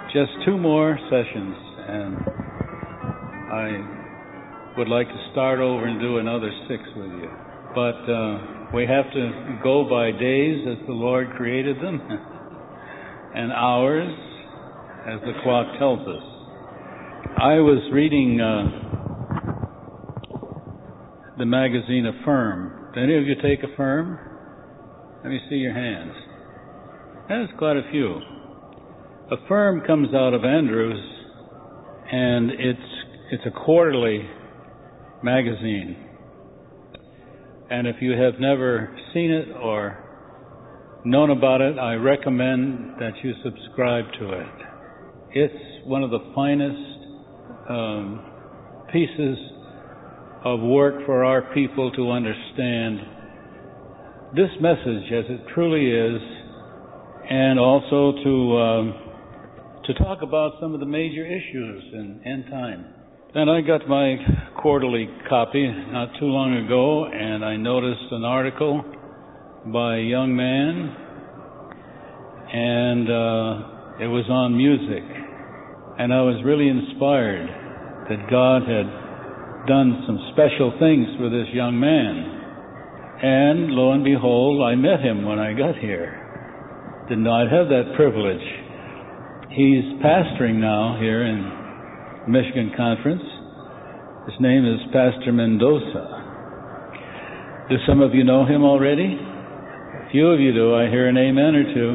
Just two more sessions, and I would like to start over and do another 6 with you. But we have to go by days as the Lord created them, and hours as the clock tells us. I was reading the magazine Affirm. Do any of you take Affirm? Let me see your hands. That's quite a few. Affirm comes out of Andrews, and it's a quarterly magazine. And if you have never seen it or known about it, I recommend that you subscribe to it. It's one of the finest pieces of work for our people to understand this message as it truly is, and also to talk about some of the major issues in end time. And I got my quarterly copy not too long ago, and I noticed an article by a young man, and it was on music. And I was really inspired that God had done some special things for this young man. And lo and behold, I met him when I got here. Did not have that privilege. He's pastoring now here in Michigan Conference. His name is Pastor Mendoza. Do some of you know him already? A few of you do. I hear an amen or two.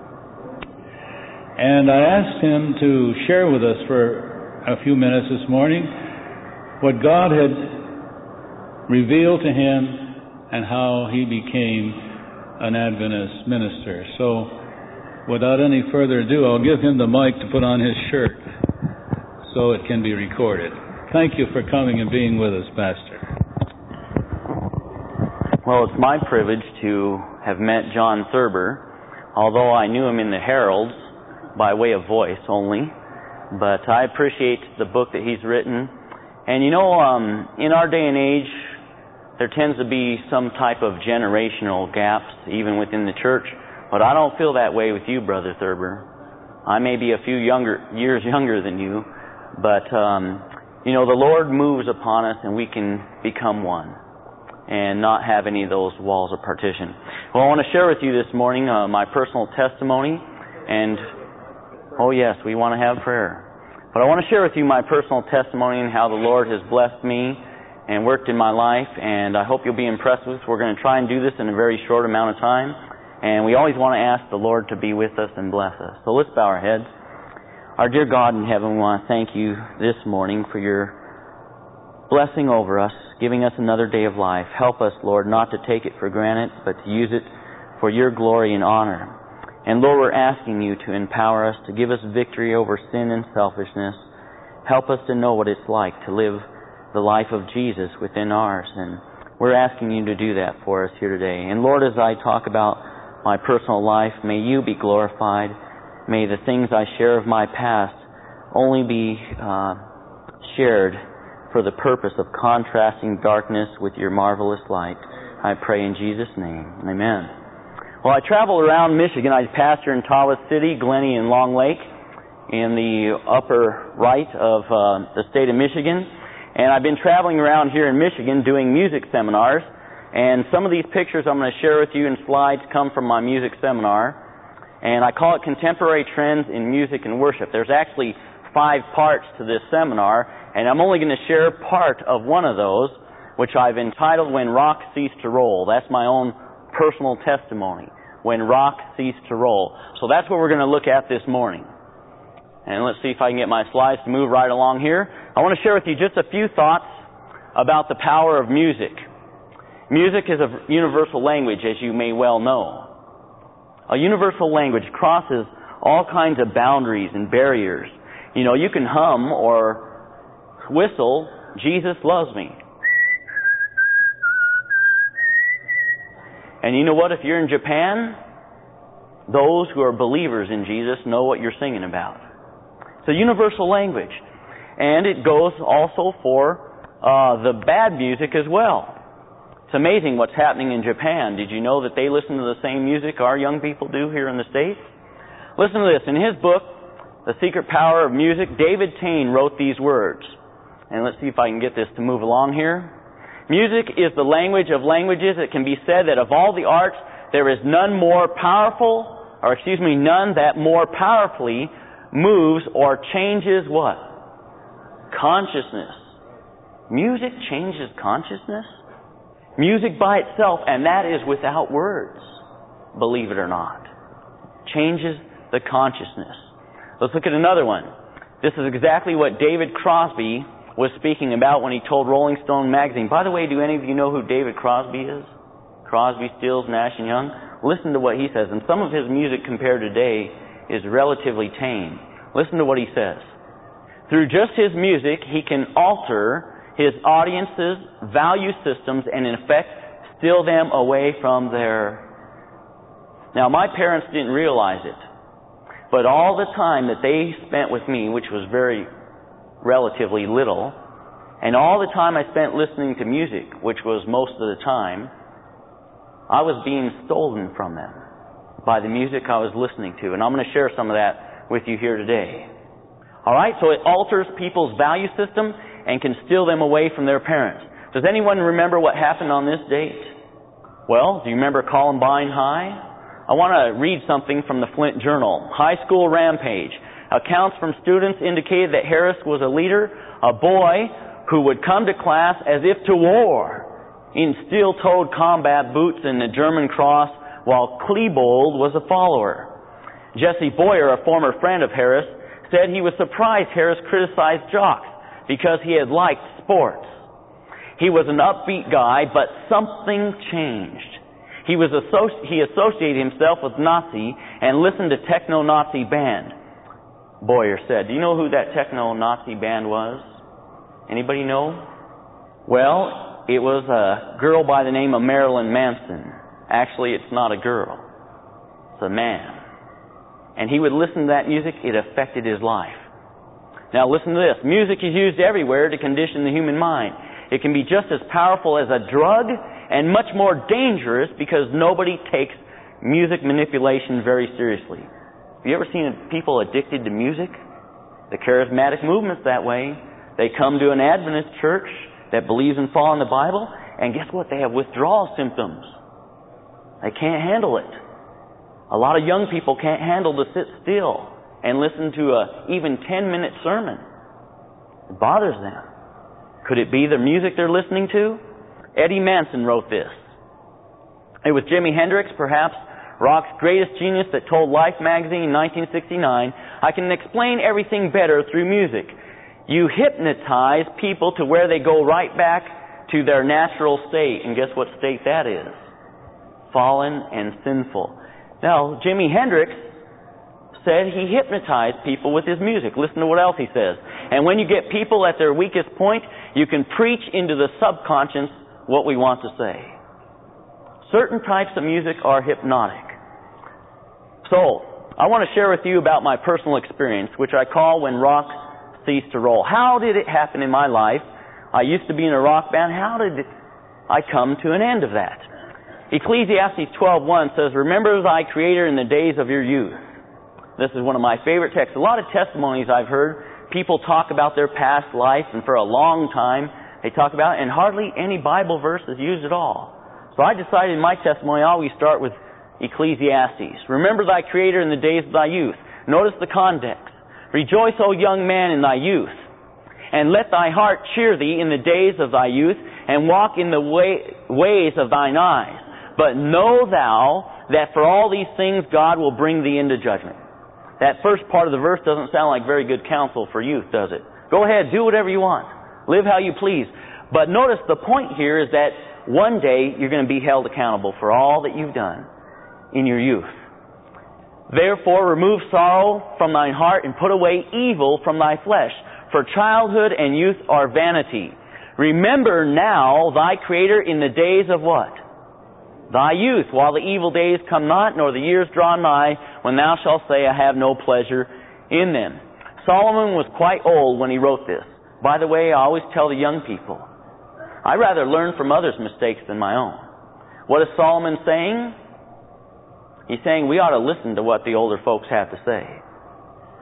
And I asked him to share with us for a few minutes this morning what God had revealed to him and how he became an Adventist minister. So, without any further ado, I'll give him the mic to put on his shirt so it can be recorded. Thank you for coming and being with us, Pastor. Well, it's my privilege to have met John Thurber, although I knew him in the Heralds by way of voice only. But I appreciate the book that he's written. And you know, in our day and age, there tends to be some type of generational gaps even within the church. But I don't feel that way with you, Brother Thurber. I may be a few years younger than you, but you know, the Lord moves upon us and we can become one and not have any of those walls of partition. Well, I want to share with you this morning my personal testimony, and oh yes, we want to have prayer. But I want to share with you my personal testimony and how the Lord has blessed me and worked in my life, and I hope you'll be impressed with this. We're going to try and do this in a very short amount of time, and we always want to ask the Lord to be with us and bless us. So let's bow our heads. Our dear God in heaven, we want to thank you this morning for your blessing over us, giving us another day of life. Help us, Lord, not to take it for granted, but to use it for your glory and honor. And Lord, we're asking you to empower us, to give us victory over sin and selfishness. Help us to know what it's like to live the life of Jesus within ours. And we're asking you to do that for us here today. And Lord, as I talk about my personal life, may you be glorified. May the things I share of my past only be shared for the purpose of contrasting darkness with your marvelous light. I pray in Jesus' name. Amen. Well, I travel around Michigan. I pastor in Tawas City, Glennie, and Long Lake in the upper right of the state of Michigan. And I've been traveling around here in Michigan doing music seminars. And some of these pictures I'm going to share with you in slides come from my music seminar. And I call it Contemporary Trends in Music and Worship. There's actually 5 parts to this seminar, and I'm only going to share part of one of those, which I've entitled When Rock Ceased to Roll. That's my own personal testimony. When rock ceased to roll. So that's what we're going to look at this morning. And let's see if I can get my slides to move right along here. I want to share with you just a few thoughts about the power of music. Music is a universal language, as you may well know. A universal language crosses all kinds of boundaries and barriers. You know, you can hum or whistle, Jesus loves me. And you know what? If you're in Japan, those who are believers in Jesus know what you're singing about. It's a universal language. And it goes also for the bad music as well. It's amazing what's happening in Japan. Did you know that they listen to the same music our young people do here in the States? Listen to this. In his book, The Secret Power of Music, David Taine wrote these words. And let's see if I can get this to move along here. Music is the language of languages. It can be said that of all the arts, there is none that more powerfully moves or changes what? Consciousness. Music changes consciousness? Music by itself, and that is without words, believe it or not, changes the consciousness. Let's look at another one. This is exactly what David Crosby was speaking about when he told Rolling Stone magazine. By the way, do any of you know who David Crosby is? Crosby, Stills, Nash & Young? Listen to what he says. And some of his music compared today is relatively tame. Listen to what he says. Through just his music, he can alter his audience's value systems and in effect steal them away from their... Now, my parents didn't realize it, but all the time that they spent with me, which was very relatively little, and all the time I spent listening to music, which was most of the time, I was being stolen from them by the music I was listening to. And I'm going to share some of that with you here today. Alright, so it alters people's value system and can steal them away from their parents. Does anyone remember what happened on this date? Well, do you remember Columbine High? I want to read something from the Flint Journal. High school rampage. Accounts from students indicated that Harris was a leader, a boy who would come to class as if to war in steel-toed combat boots and a German cross, while Klebold was a follower. Jesse Boyer, a former friend of Harris, said he was surprised Harris criticized jocks because he had liked sports. He was an upbeat guy, but something changed. He associated himself with Nazi and listened to techno-Nazi band. Boyer said, do you know who that techno-Nazi band was? Anybody know? Well, it was a girl by the name of Marilyn Manson. Actually, it's not a girl. It's a man. And he would listen to that music. It affected his life. Now listen to this. Music is used everywhere to condition the human mind. It can be just as powerful as a drug and much more dangerous because nobody takes music manipulation very seriously. Have you ever seen people addicted to music? The charismatic movement's that way. They come to an Adventist church that believes in following the Bible, and guess what? They have withdrawal symptoms. They can't handle it. A lot of young people can't handle to sit still and listen to a even 10-minute sermon. It bothers them. Could it be the music they're listening to? Eddie Manson wrote this. It was Jimi Hendrix, perhaps rock's greatest genius, that told Life magazine in 1969, I can explain everything better through music. You hypnotize people to where they go right back to their natural state. And guess what state that is? Fallen and sinful. Now, Jimi Hendrix said he hypnotized people with his music. Listen to what else he says. And when you get people at their weakest point, you can preach into the subconscious what we want to say. Certain types of music are hypnotic. So, I want to share with you about my personal experience, which I call when rock ceased to roll. How did it happen in my life? I used to be in a rock band. How did I come to an end of that? Ecclesiastes 12:1 says, remember thy Creator in the days of your youth. This is one of my favorite texts. A lot of testimonies I've heard, people talk about their past life, and for a long time they talk about it, and hardly any Bible verse is used at all. So I decided in my testimony I always start with Ecclesiastes. Remember thy Creator in the days of thy youth. Notice the context. Rejoice, O young man, in thy youth, and let thy heart cheer thee in the days of thy youth, and walk in the ways of thine eyes. But know thou that for all these things God will bring thee into judgment. That first part of the verse doesn't sound like very good counsel for youth, does it? Go ahead, do whatever you want. Live how you please. But notice the point here is that one day you're going to be held accountable for all that you've done in your youth. Therefore remove sorrow from thine heart and put away evil from thy flesh. For childhood and youth are vanity. Remember now thy Creator in the days of what? Thy youth, while the evil days come not, nor the years draw nigh, when thou shalt say, I have no pleasure in them. Solomon was quite old when he wrote this. By the way, I always tell the young people, I rather learn from others' mistakes than my own. What is Solomon saying? He's saying we ought to listen to what the older folks have to say.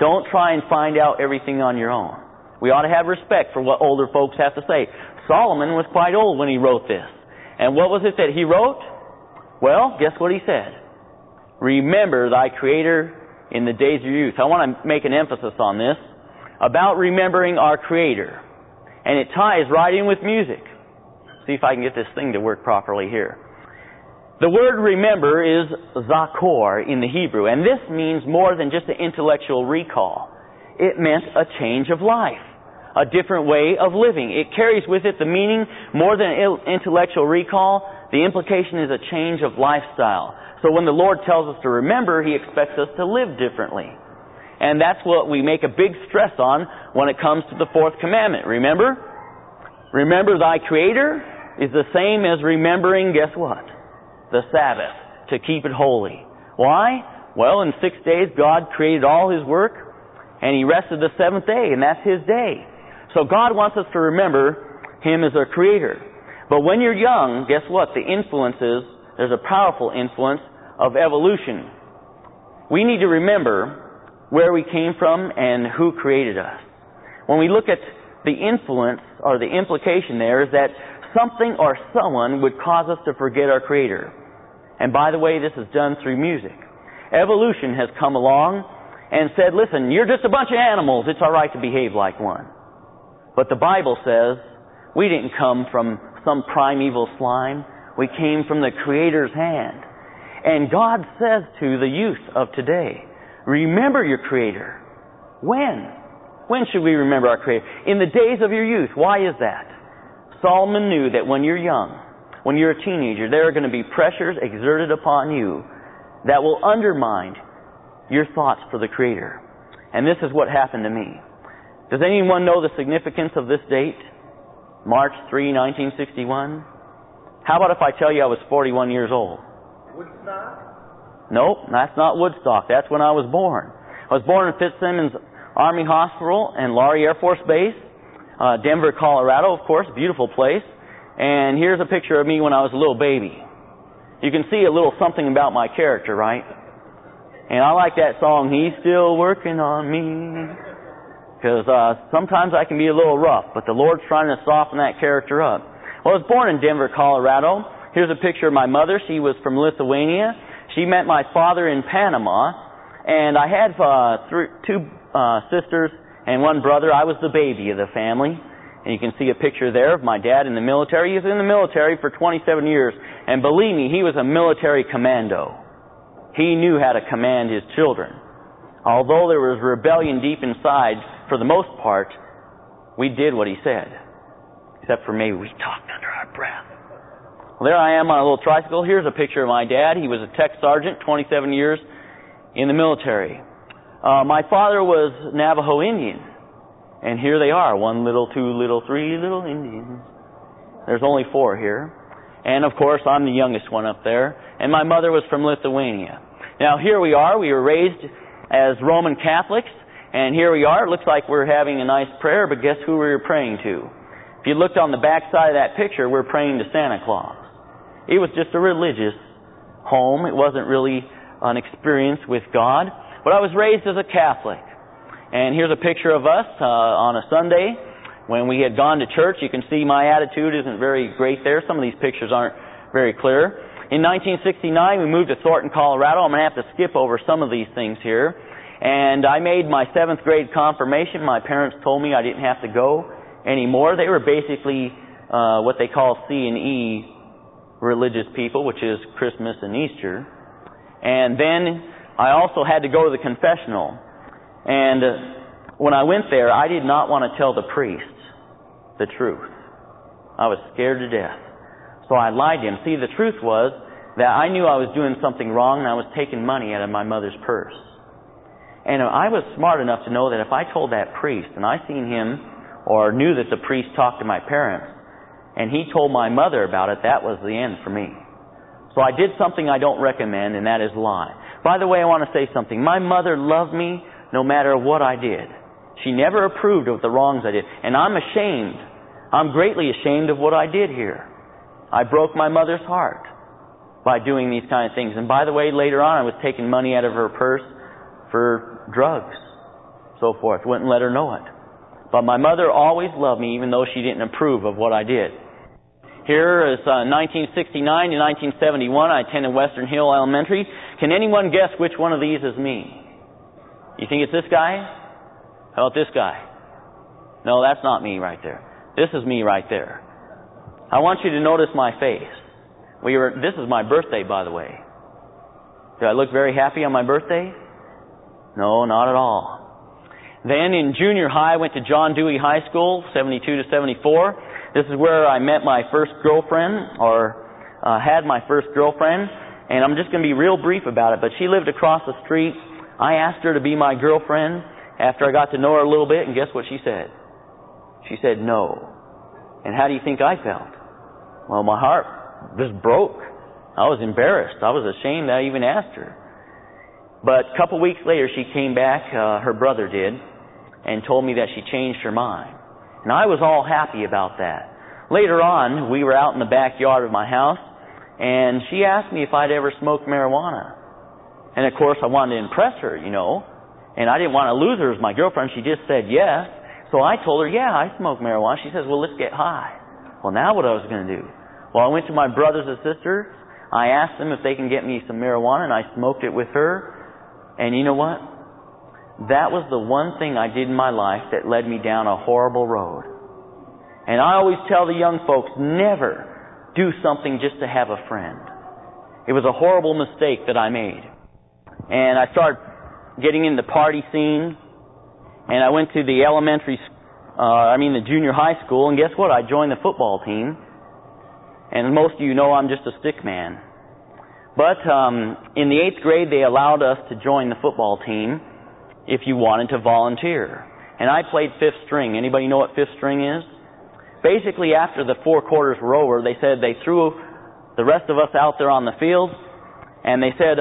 Don't try and find out everything on your own. We ought to have respect for what older folks have to say. Solomon was quite old when he wrote this. And what was it that he wrote? Well, guess what he said? Remember thy Creator in the days of your youth. I want to make an emphasis on this about remembering our Creator. And it ties right in with music. See if I can get this thing to work properly here. The word remember is zakor in the Hebrew. And this means more than just an intellectual recall. It meant a change of life. A different way of living. It carries with it the meaning more than intellectual recall. The implication is a change of lifestyle. So when the Lord tells us to remember, He expects us to live differently. And that's what we make a big stress on when it comes to the fourth commandment. Remember? Remember thy Creator is the same as remembering, guess what? The Sabbath. To keep it holy. Why? Well, in 6 days God created all His work, and He rested the seventh day, and that's His day. So God wants us to remember Him as our Creator. But when you're young, guess what? The influence is, there's a powerful influence of evolution. We need to remember where we came from and who created us. When we look at the influence, or the implication there, is that something or someone would cause us to forget our Creator. And by the way, this is done through music. Evolution has come along and said, listen, you're just a bunch of animals. It's all right to behave like one. But the Bible says we didn't come from some primeval slime. We came from the Creator's hand. And God says to the youth of today, remember your Creator. When? When should we remember our Creator? In the days of your youth. Why is that? Solomon knew that when you're young, when you're a teenager, there are going to be pressures exerted upon you that will undermine your thoughts for the Creator. And this is what happened to me. Does anyone know the significance of this date? March 3, 1961? How about if I tell you I was 41 years old? Woodstock? Nope, that's not Woodstock. That's when I was born. I was born in Fitzsimmons Army Hospital and Laurie Air Force Base. Denver, Colorado, of course, beautiful place. And here's a picture of me when I was a little baby. You can see a little something about my character, right? And I like that song, He's Still Working on Me. Because sometimes I can be a little rough, but the Lord's trying to soften that character up. Well, I was born in Denver, Colorado. Here's a picture of my mother. She was from Lithuania. She met my father in Panama. And I had two sisters and one brother. I was the baby of the family. And you can see a picture there of my dad in the military. He was in the military for 27 years. And believe me, he was a military commando. He knew how to command his children. Although there was rebellion deep inside, for the most part, we did what he said. Except for maybe we talked under our breath. Well, there I am on a little tricycle. Here's a picture of my dad. He was a tech sergeant, 27 years in the military. My father was Navajo Indian. And here they are, 1 little, 2 little, 3 little Indians. There's only 4 here. And of course, I'm the youngest one up there. And my mother was from Lithuania. Now here we are. We were raised as Roman Catholics. And here we are. It looks like we're having a nice prayer, but guess who we were praying to? If you looked on the back side of that picture, we're praying to Santa Claus. It was just a religious home. It wasn't really an experience with God. But I was raised as a Catholic. And here's a picture of us on a Sunday when we had gone to church. You can see my attitude isn't very great there. Some of these pictures aren't very clear. In 1969, we moved to Thornton, Colorado. I'm going to have to skip over some of these things here. And I made my 7th grade confirmation. My parents told me I didn't have to go anymore. They were basically what they call C&E religious people, which is Christmas and Easter. And then I also had to go to the confessional. And when I went there, I did not want to tell the priest the truth. I was scared to death. So I lied to him. See, the truth was that I knew I was doing something wrong and I was taking money out of my mother's purse. And I was smart enough to know that if I told that priest, and I seen him or knew that the priest talked to my parents, and he told my mother about it, that was the end for me. So I did something I don't recommend, and that is lie. By the way, I want to say something. My mother loved me no matter what I did. She never approved of the wrongs I did. And I'm ashamed. I'm greatly ashamed of what I did here. I broke my mother's heart by doing these kind of things. And by the way, later on I was taking money out of her purse for drugs. so forth. Wouldn't let her know it. But my mother always loved me, even though she didn't approve of what I did. Here is 1969 to 1971. I attended Western Hill Elementary. Can anyone guess which one of these is me? You think it's this guy? How about this guy? No, that's not me right there. This is me right there. I want you to notice my face. This is my birthday, by the way. Do I look very happy on my birthday? No, not at all. Then in junior high, I went to John Dewey High School, 72 to 74. This is where I met my first girlfriend, or had my first girlfriend. And I'm just going to be real brief about it, but she lived across the street. I asked her to be my girlfriend after I got to know her a little bit, and guess what she said? She said no. And how do you think I felt? Well, my heart just broke. I was embarrassed. I was ashamed that I even asked her. But a couple weeks later, she came back, her brother did, and told me that she changed her mind. And I was all happy about that. Later on, we were out in the backyard of my house, and she asked me if I'd ever smoked marijuana. And of course, I wanted to impress her, and I didn't want to lose her as my girlfriend. She just said yes. So I told her, yeah, I smoke marijuana. She says, well, let's get high. Well, now what I was going to do? Well, I went to my brothers and sisters. I asked them if they can get me some marijuana, and I smoked it with her. And you know what? That was the one thing I did in my life that led me down a horrible road. And I always tell the young folks, never do something just to have a friend. It was a horrible mistake that I made. And I started getting in the party scene. And I went to the the junior high school. And guess what? I joined the football team. And most of you know I'm just a stick man. But in the 8th grade, they allowed us to join the football team if you wanted to volunteer. And I played 5th string. Anybody know what 5th string is? Basically, after the 4 quarters were over, they said they threw the rest of us out there on the field, and they said,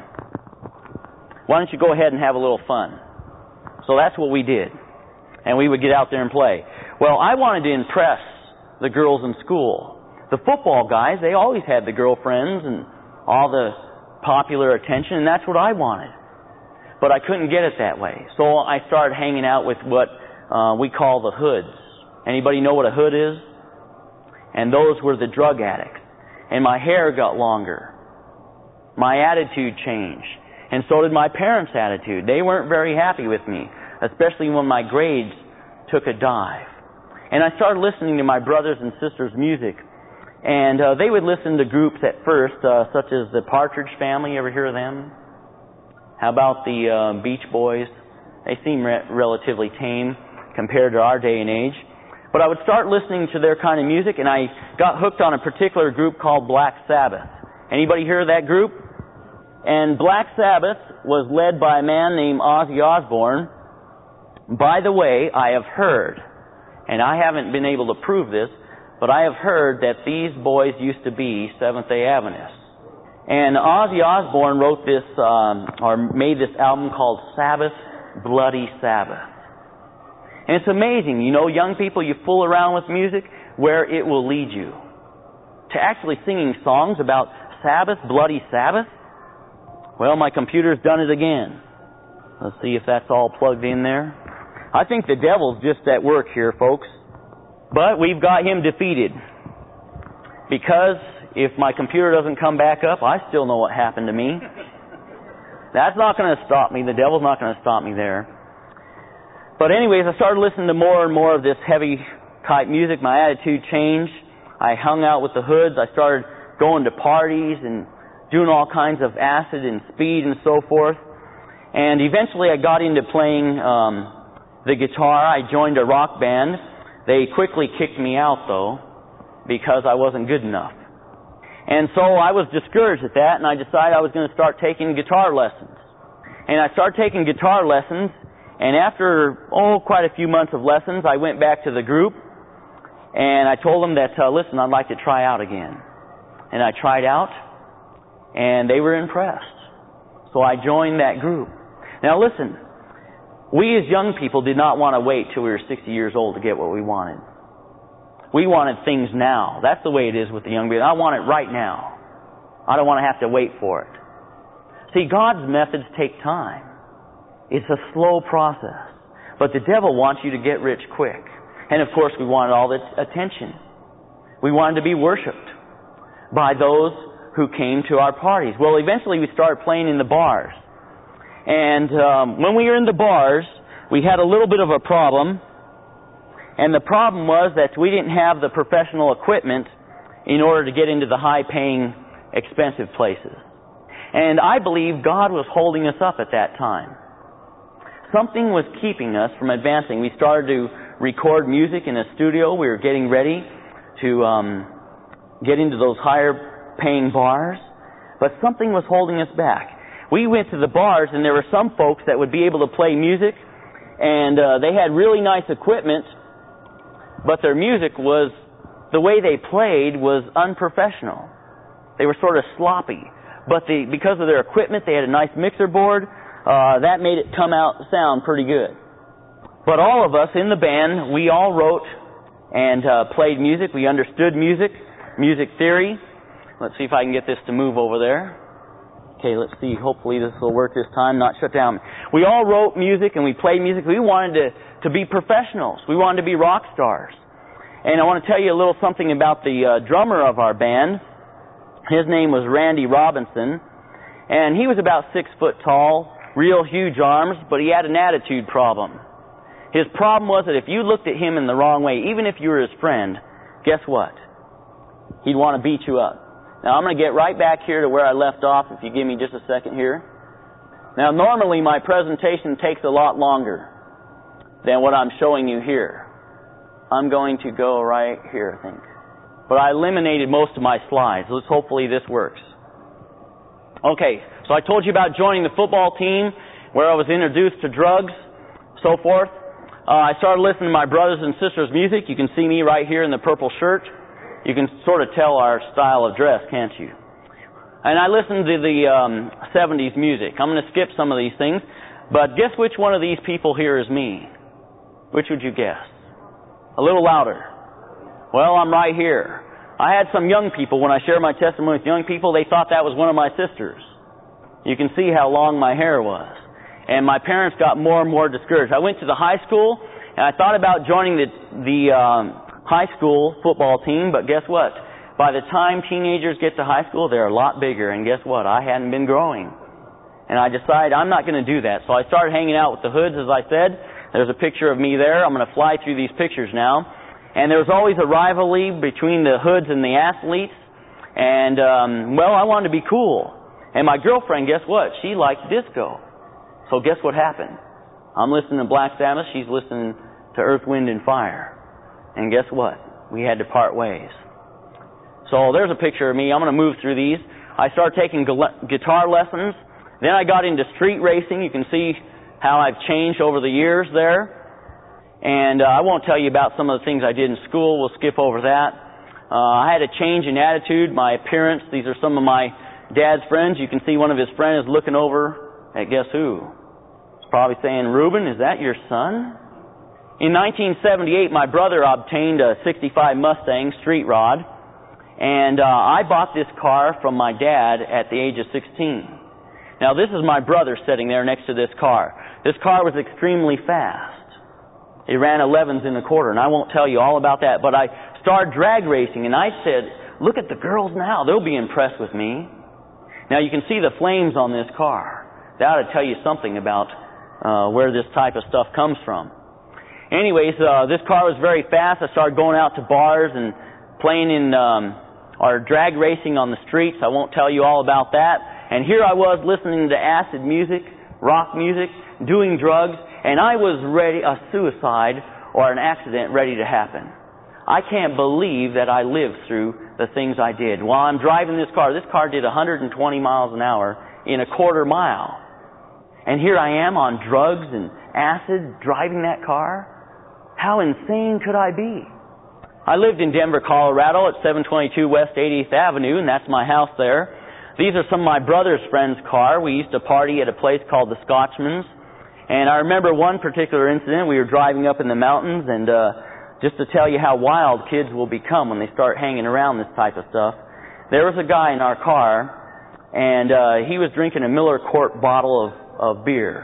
why don't you go ahead and have a little fun? So that's what we did. And we would get out there and play. Well, I wanted to impress the girls in school. The football guys, they always had the girlfriends and all the popular attention, and that's what I wanted. But I couldn't get it that way. So I started hanging out with what we call the hoods. Anybody know what a hood is? And those were the drug addicts. And my hair got longer. My attitude changed. And so did my parents' attitude. They weren't very happy with me, especially when my grades took a dive. And I started listening to my brothers and sisters' music. And they would listen to groups at first, such as the Partridge Family. Ever hear of them? How about the Beach Boys? They seem relatively tame compared to our day and age. But I would start listening to their kind of music, and I got hooked on a particular group called Black Sabbath. Anybody hear of that group? And Black Sabbath was led by a man named Ozzy Osbourne. By the way, I have heard, and I haven't been able to prove this, but I have heard that these boys used to be Seventh-day Adventists. And Ozzy Osbourne wrote this, or made this album called Sabbath, Bloody Sabbath. And it's amazing, young people, you fool around with music, where it will lead you. To actually singing songs about Sabbath, Bloody Sabbath? Well, my computer's done it again. Let's see if that's all plugged in there. I think the devil's just at work here, folks. But we've got him defeated. Because if my computer doesn't come back up, I still know what happened to me. That's not going to stop me. The devil's not going to stop me there. But anyways, I started listening to more and more of this heavy type music. My attitude changed. I hung out with the hoods. I started going to parties and doing all kinds of acid and speed and so forth. And eventually I got into playing the guitar. I joined a rock band. They quickly kicked me out, though, because I wasn't good enough. And so I was discouraged at that, and I decided I was going to start taking guitar lessons. And I started taking guitar lessons, and after, quite a few months of lessons, I went back to the group, and I told them that, listen, I'd like to try out again. And I tried out, and they were impressed. So I joined that group. Now listen, we as young people did not want to wait till we were 60 years old to get what we wanted. We wanted things now. That's the way it is with the young people. I want it right now. I don't want to have to wait for it. See, God's methods take time. It's a slow process. But the devil wants you to get rich quick. And of course we wanted all the attention. We wanted to be worshipped by those who came to our parties. Well, eventually we started playing in the bars. And when we were in the bars, we had a little bit of a problem. And the problem was that we didn't have the professional equipment in order to get into the high-paying, expensive places. And I believe God was holding us up at that time. Something was keeping us from advancing. We started to record music in a studio. We were getting ready to get into those higher-paying bars. But something was holding us back. We went to the bars, and there were some folks that would be able to play music, and they had really nice equipment, but their music was, the way they played was unprofessional. They were sort of sloppy. But because of their equipment, they had a nice mixer board. That made it sound pretty good. But all of us in the band, we all wrote and played music. We understood music theory. Let's see if I can get this to move over there. Okay, let's see. Hopefully this will work this time, not shut down. We all wrote music and we played music. We wanted to be professionals. We wanted to be rock stars. And I want to tell you a little something about the drummer of our band. His name was Randy Robinson. And he was about 6 foot tall, real huge arms, but he had an attitude problem. His problem was that if you looked at him in the wrong way, even if you were his friend, guess what? He'd want to beat you up. Now I'm going to get right back here to where I left off, if you give me just a second here. Now normally my presentation takes a lot longer than what I'm showing you here. I'm going to go right here, I think. But I eliminated most of my slides. Hopefully this works. Okay, so I told you about joining the football team, where I was introduced to drugs, so forth. I started listening to my brothers and sisters' music. You can see me right here in the purple shirt. You can sort of tell our style of dress, can't you? And I listened to the 70s music. I'm going to skip some of these things. But guess which one of these people here is me? Which would you guess? A little louder. Well, I'm right here. I had some young people, when I shared my testimony with young people, they thought that was one of my sisters. You can see how long my hair was. And my parents got more and more discouraged. I went to the high school, and I thought about joining the high school football team, but guess what? By the time teenagers get to high school, they're a lot bigger, and guess what? I hadn't been growing. And I decided I'm not going to do that. So I started hanging out with the hoods, as I said. There's a picture of me there. I'm going to fly through these pictures now. And there was always a rivalry between the hoods and the athletes. And, I wanted to be cool. And my girlfriend, guess what? She liked disco. So guess what happened? I'm listening to Black Sabbath. She's listening to Earth, Wind, and Fire. And guess what? We had to part ways. So there's a picture of me. I'm going to move through these. I started taking guitar lessons. Then I got into street racing. You can see how I've changed over the years there. And I won't tell you about some of the things I did in school. We'll skip over that. I had a change in attitude, my appearance. These are some of my dad's friends. You can see one of his friends is looking over at guess who? He's probably saying, Reuben, is that your son? In 1978, my brother obtained a 65 Mustang street rod. And I bought this car from my dad at the age of 16. Now this is my brother sitting there next to this car. This car was extremely fast. It ran 11s in a quarter, and I won't tell you all about that. But I started drag racing, and I said, look at the girls now. They'll be impressed with me. Now you can see the flames on this car. That ought to tell you something about where this type of stuff comes from. Anyways, this car was very fast. I started going out to bars and playing in our drag racing on the streets. I won't tell you all about that. And here I was listening to acid music, rock music, doing drugs, and I was ready, a suicide or an accident ready to happen. I can't believe that I lived through the things I did. While I'm driving this car did 120 miles an hour in a quarter mile. And here I am on drugs and acid driving that car. How insane could I be? I lived in Denver, Colorado at 722 West 80th Avenue, and that's my house there. These are some of my brother's friends' car. We used to party at a place called the Scotchman's. And I remember one particular incident. We were driving up in the mountains, and just to tell you how wild kids will become when they start hanging around this type of stuff, there was a guy in our car, and he was drinking a Miller Court bottle of beer.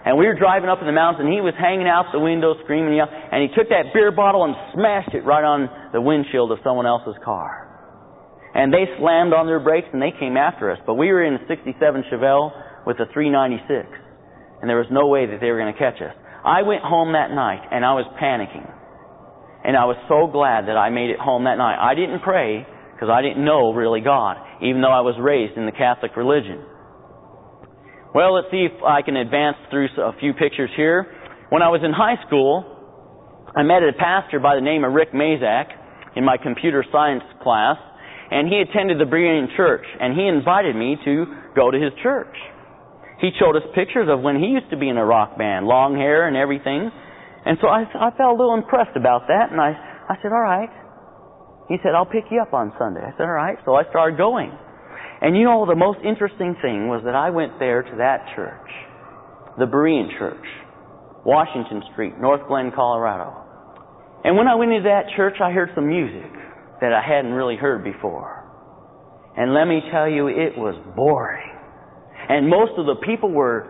And we were driving up in the mountains, and he was hanging out the window screaming, and he took that beer bottle and smashed it right on the windshield of someone else's car. And they slammed on their brakes, and they came after us. But we were in a 67 Chevelle with a 396, and there was no way that they were going to catch us. I went home that night, and I was panicking. And I was so glad that I made it home that night. I didn't pray, because I didn't know really God, even though I was raised in the Catholic religion. Well, let's see if I can advance through a few pictures here. When I was in high school, I met a pastor by the name of Rick Mazak in my computer science class, and he attended the Berean church, and he invited me to go to his church. He showed us pictures of when he used to be in a rock band, long hair and everything, and so I felt a little impressed about that, and I said, all right. He said, I'll pick you up on Sunday. I said, all right. So I started going. And you know, the most interesting thing was that I went there to that church, the Berean Church, Washington Street, North Glen, Colorado. And when I went into that church, I heard some music that I hadn't really heard before. And let me tell you, it was boring. And most of the people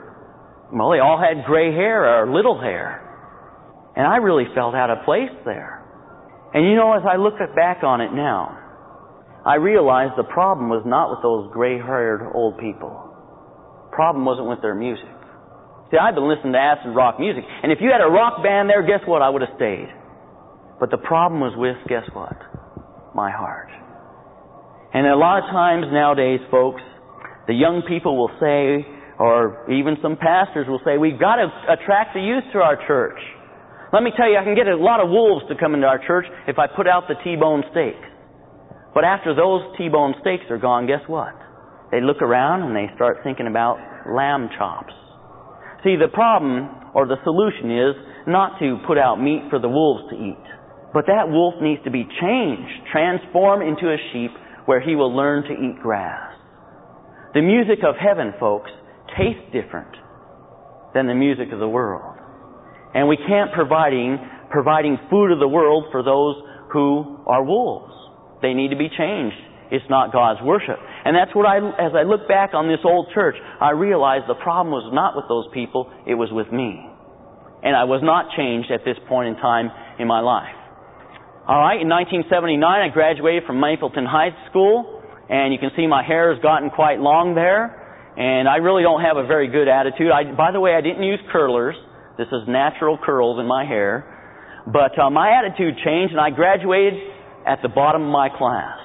they all had gray hair or little hair. And I really felt out of place there. And you know, as I look back on it now, I realized the problem was not with those gray-haired old people. The problem wasn't with their music. See, I've been listening to acid rock music, and if you had a rock band there, guess what? I would have stayed. But the problem was with, guess what? My heart. And a lot of times nowadays, folks, the young people will say, or even some pastors will say, we've got to attract the youth to our church. Let me tell you, I can get a lot of wolves to come into our church if I put out the T-bone steaks. But after those T-bone steaks are gone, guess what? They look around and they start thinking about lamb chops. See, the problem, or the solution is, not to put out meat for the wolves to eat. But that wolf needs to be changed, transformed into a sheep where he will learn to eat grass. The music of heaven, folks, tastes different than the music of the world. And we can't providing food of the world for those who are wolves. They need to be changed. It's not God's worship. And that's what as I look back on this old church, I realized the problem was not with those people, it was with me. And I was not changed at this point in time in my life. Alright, in 1979 I graduated from Mapleton High School, and you can see my hair has gotten quite long there, and I really don't have a very good attitude. By the way, I didn't use curlers. This is natural curls in my hair. But my attitude changed, and I graduated at the bottom of my class.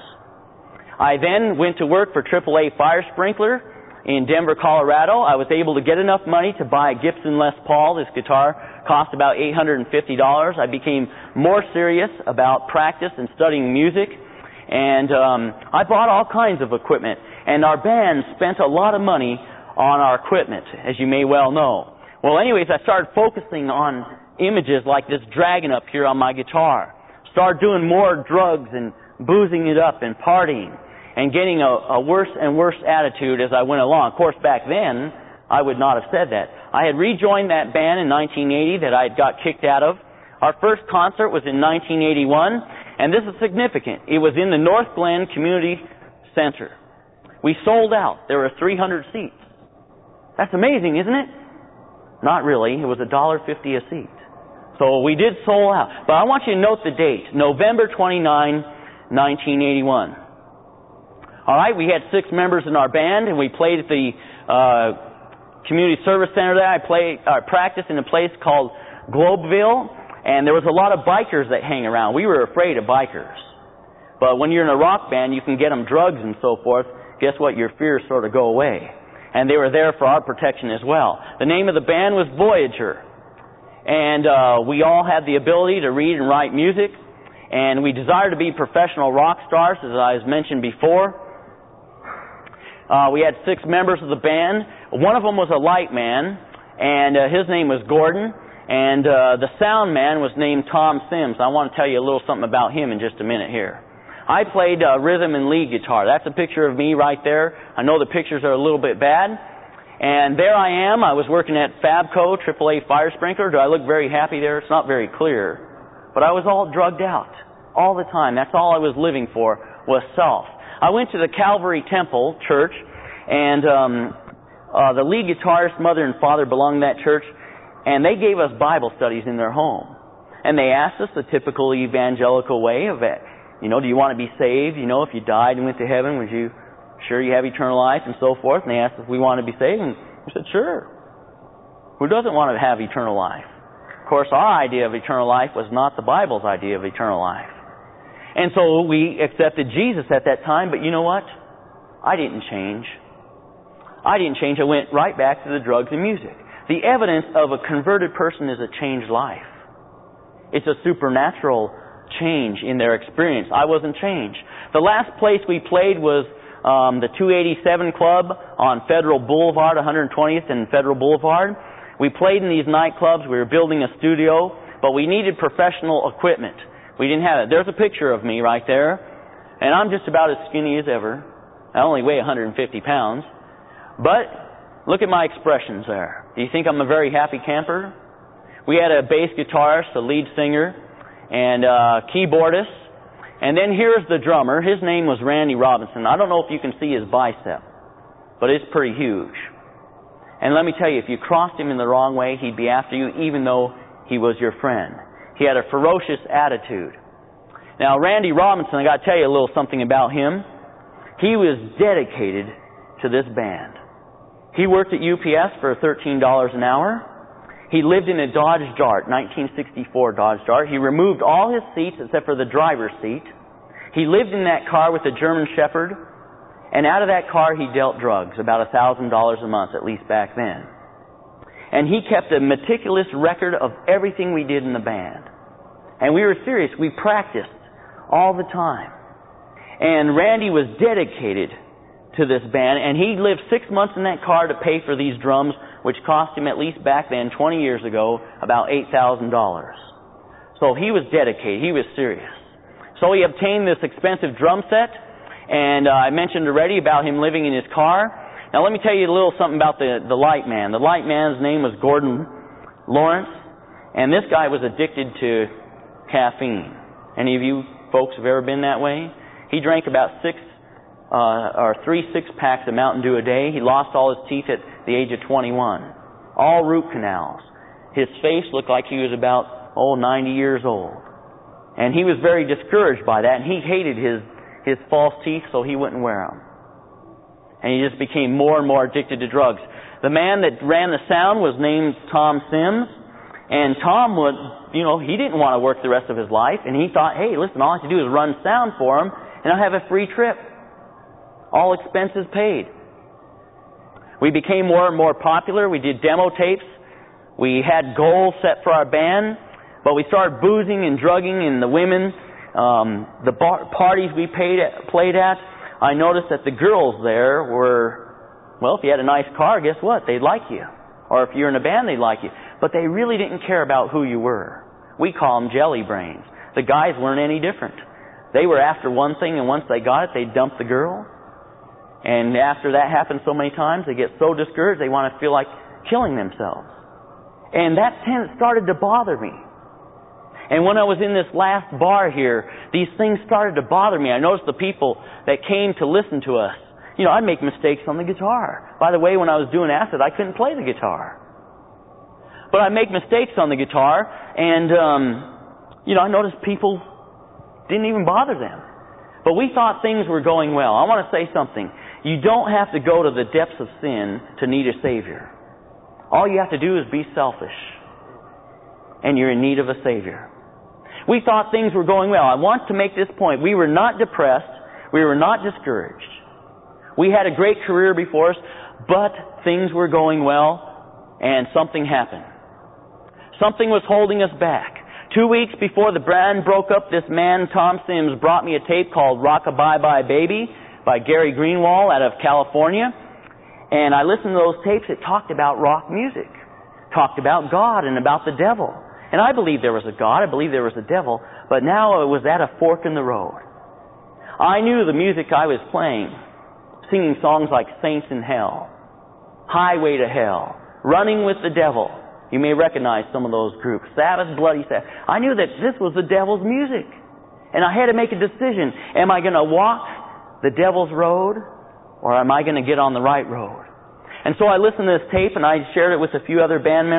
I then went to work for AAA Fire Sprinkler in Denver, Colorado. I was able to get enough money to buy a Gibson Les Paul. This guitar cost about $850. I became more serious about practice and studying music. And I bought all kinds of equipment. And our band spent a lot of money on our equipment, as you may well know. Well, anyways, I started focusing on images like this dragon up here on my guitar. Started doing more drugs and boozing it up and partying and getting a worse and worse attitude as I went along. Of course, back then, I would not have said that. I had rejoined that band in 1980 that I had got kicked out of. Our first concert was in 1981, and this is significant. It was in the North Glen Community Center. We sold out. There were 300 seats. That's amazing, isn't it? Not really. It was $1.50 a seat. So we did sold out. But I want you to note the date. November 29, 1981. Alright, we had 6 members in our band, and we played at the Community Service Center there. I practiced in a place called Globeville, and there was a lot of bikers that hang around. We were afraid of bikers. But when you're in a rock band, you can get them drugs and so forth. Guess what? Your fears sort of go away. And they were there for our protection as well. The name of the band was Voyager. And we all had the ability to read and write music. And we desired to be professional rock stars, as I mentioned before. We had 6 members of the band. One of them was a light man, and his name was Gordon. And the sound man was named Tom Sims. I want to tell you a little something about him in just a minute here. I played rhythm and lead guitar. That's a picture of me right there. I know the pictures are a little bit bad. And there I am. I was working at Fabco, AAA Fire Sprinkler. Do I look very happy there? It's not very clear. But I was all drugged out all the time. That's all I was living for, was self. I went to the Calvary Temple Church, and the lead guitarist's mother and father belonged to that church. And they gave us Bible studies in their home. And they asked us the typical evangelical way of it. Do you want to be saved? If you died and went to heaven, would you sure you have eternal life and so forth? And they asked if we wanted to be saved. And we said, sure. Who doesn't want to have eternal life? Of course, our idea of eternal life was not the Bible's idea of eternal life. And so we accepted Jesus at that time, but you know what? I didn't change. I went right back to the drugs and music. The evidence of a converted person is a changed life. It's a supernatural change in their experience. I wasn't changed. The last place we played was the 287 Club on Federal Boulevard, 120th and Federal Boulevard. We played in these nightclubs. We were building a studio, but we needed professional equipment. We didn't have it. There's a picture of me right there, and I'm just about as skinny as ever. I only weigh 150 pounds, but look at my expressions there. Do you think I'm a very happy camper? We had a bass guitarist, a lead singer, and a keyboardist, and then here's the drummer. His name was Randy Robinson. I don't know if you can see his bicep, but it's pretty huge. And let me tell you, if you crossed him in the wrong way, he'd be after you even though he was your friend. He had a ferocious attitude. Now, Randy Robinson, I got to tell you a little something about him. He was dedicated to this band. He worked at UPS for $13 an hour. He lived in a Dodge Dart, 1964 Dodge Dart. He removed all his seats except for the driver's seat. He lived in that car with a German Shepherd. And out of that car, he dealt drugs, about $1,000 a month, at least back then. And he kept a meticulous record of everything we did in the band. And we were serious. We practiced all the time. And Randy was dedicated to this band, and he lived 6 months in that car to pay for these drums, which cost him, at least back then, 20 years ago, about $8,000. So he was dedicated. He was serious. So he obtained this expensive drum set. And I mentioned already about him living in his car. Now let me tell you a little something about the light man. The light man's name was Gordon Lawrence. And this guy was addicted to caffeine. Any of you folks have ever been that way? He drank about 3 6-packs of Mountain Dew a day. He lost all his teeth at the age of 21. All root canals. His face looked like he was about 90 years old. And he was very discouraged by that. And he hated his false teeth, so he wouldn't wear them. And he just became more and more addicted to drugs. The man that ran the sound was named Tom Sims. And Tom he didn't want to work the rest of his life. And he thought, hey, listen, all I have to do is run sound for him, and I'll have a free trip. All expenses paid. We became more and more popular. We did demo tapes. We had goals set for our band. But we started boozing and drugging, and the women... the parties we played at, I noticed that the girls there were, if you had a nice car, guess what? They'd like you. Or if you're in a band, they'd like you. But they really didn't care about who you were. We call them jelly brains. The guys weren't any different. They were after one thing, and once they got it, they'd dump the girl. And after that happens so many times, they get so discouraged, they want to feel like killing themselves. And that started to bother me. And when I was in this last bar here, these things started to bother me. I noticed the people that came to listen to us. I'd make mistakes on the guitar. By the way, when I was doing acid, I couldn't play the guitar. But I'd make mistakes on the guitar, and, I noticed people didn't even bother them. But we thought things were going well. I want to say something. You don't have to go to the depths of sin to need a Savior. All you have to do is be selfish. And you're in need of a Savior. We thought things were going well. I want to make this point. We were not depressed. We were not discouraged. We had a great career before us, but things were going well, and something happened. Something was holding us back. 2 weeks before the band broke up, this man, Tom Sims, brought me a tape called Rock-A-Bye-Bye Baby by Gary Greenwald out of California. And I listened to those tapes that talked about rock music, talked about God and about the devil. And I believe there was a God, I believe there was a devil, but now it was at a fork in the road. I knew the music I was playing, singing songs like Saints in Hell, Highway to Hell, Running with the Devil. You may recognize some of those groups. Sabbath, Bloody Sabbath. I knew that this was the devil's music. And I had to make a decision. Am I going to walk the devil's road, or am I going to get on the right road? And so I listened to this tape, and I shared it with a few other band members.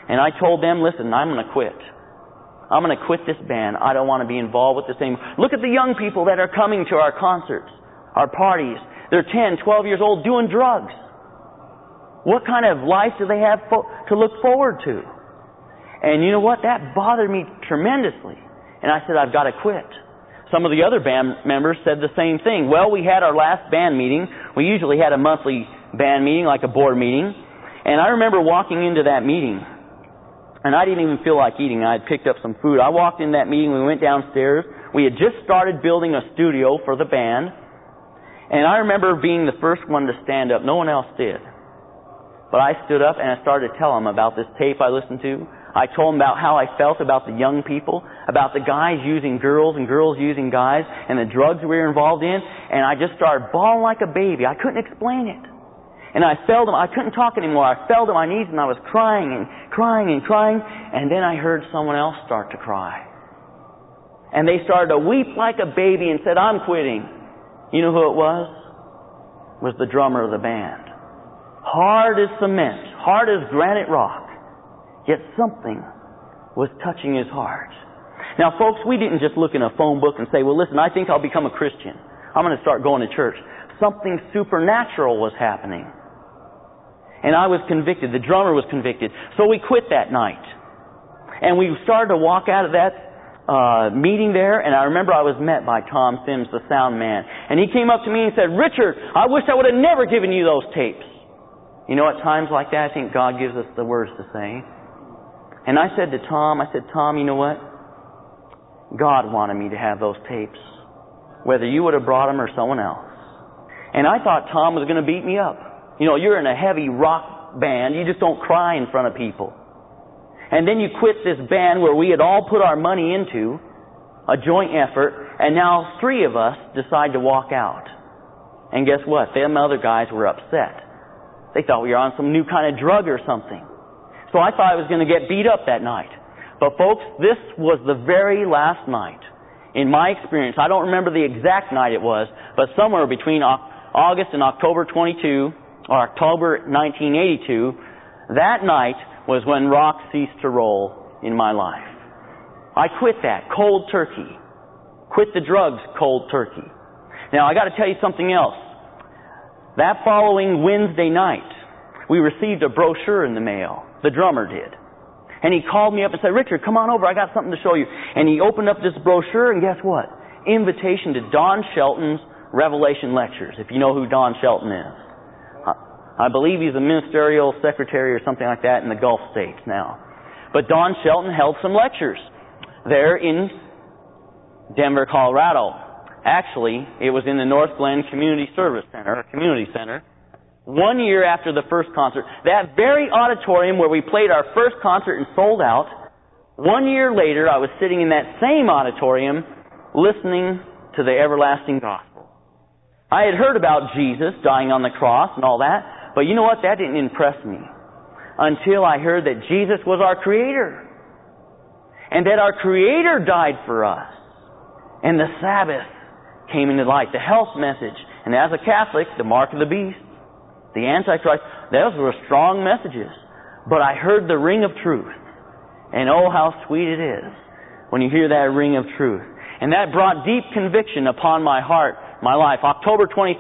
And I told them, listen, I'm going to quit. I'm going to quit this band. I don't want to be involved with this anymore. Look at the young people that are coming to our concerts, our parties. They're 10, 12 years old doing drugs. What kind of life do they have to look forward to? And you know what? That bothered me tremendously. And I said, I've got to quit. Some of the other band members said the same thing. Well, we had our last band meeting. We usually had a monthly band meeting, like a board meeting. And I remember walking into that meeting, and I didn't even feel like eating. I had picked up some food. I walked in that meeting. We went downstairs. We had just started building a studio for the band. And I remember being the first one to stand up. No one else did. But I stood up and I started to tell them about this tape I listened to. I told them about how I felt about the young people, about the guys using girls and girls using guys, and the drugs we were involved in. And I just started bawling like a baby. I couldn't explain it. And I fell to, I couldn't talk anymore. I fell to my knees and I was crying and crying and crying. And then I heard someone else start to cry. And they started to weep like a baby and said, I'm quitting. You know who it was? It was the drummer of the band. Hard as cement, hard as granite rock. Yet something was touching his heart. Now, folks, we didn't just look in a phone book and say, well, listen, I think I'll become a Christian. I'm going to start going to church. Something supernatural was happening. And I was convicted. The drummer was convicted. So we quit that night. And we started to walk out of that meeting there, and I remember I was met by Tom Sims, the sound man. And he came up to me and said, Richard, I wish I would have never given you those tapes. You know, at times like that, I think God gives us the words to say. And I said to Tom, Tom, you know what? God wanted me to have those tapes, whether you would have brought them or someone else. And I thought Tom was going to beat me up. You know, you're in a heavy rock band. You just don't cry in front of people. And then you quit this band where we had all put our money into, a joint effort, and now 3 of us decide to walk out. And guess what? Them other guys were upset. They thought we were on some new kind of drug or something. So I thought I was going to get beat up that night. But folks, this was the very last night. In my experience, I don't remember the exact night it was, but somewhere between August and October 22, or October 1982, that night was when rock ceased to roll in my life. I quit that cold turkey. Quit the drugs cold turkey. Now I got to tell you something else. That following Wednesday night, we received a brochure in the mail. The drummer did. And he called me up and said, Richard, come on over. I got something to show you. And he opened up this brochure, and guess what? Invitation to Don Shelton's Revelation Lectures, if you know who Don Shelton is. I believe he's a ministerial secretary or something like that in the Gulf states now. But Don Shelton held some lectures there in Denver, Colorado. Actually, it was in the North Glen Community Service Center, or Community Center. 1 year after the first concert, that very auditorium where we played our first concert and sold out, 1 year later I was sitting in that same auditorium listening to the everlasting gospel. I had heard about Jesus dying on the cross and all that, but you know what? That didn't impress me until I heard that Jesus was our Creator and that our Creator died for us. And the Sabbath came into light, the health message. And as a Catholic, the mark of the beast, the Antichrist, those were strong messages. But I heard the ring of truth. And oh, how sweet it is when you hear that ring of truth. And that brought deep conviction upon my heart, my life. October 23,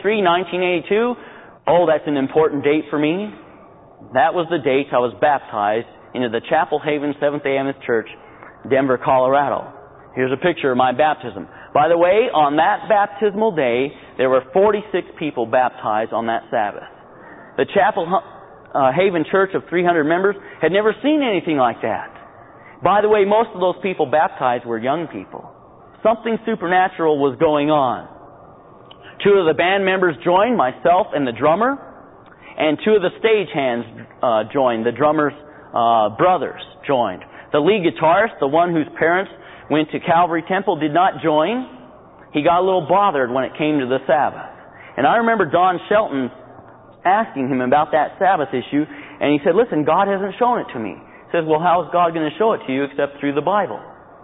1982, oh, that's an important date for me. That was the date I was baptized into the Chapel Haven Seventh-day Adventist Church, Denver, Colorado. Here's a picture of my baptism. By the way, on that baptismal day, there were 46 people baptized on that Sabbath. The Chapel Haven Church of 300 members had never seen anything like that. By the way, most of those people baptized were young people. Something supernatural was going on. 2 of the band members joined, myself and the drummer, and 2 of the stagehands joined, the drummer's brothers joined. The lead guitarist, the one whose parents went to Calvary Temple, did not join. He got a little bothered when it came to the Sabbath. And I remember Don Shelton asking him about that Sabbath issue, and he said, listen, God hasn't shown it to me. He says, well, how is God going to show it to you except through the Bible?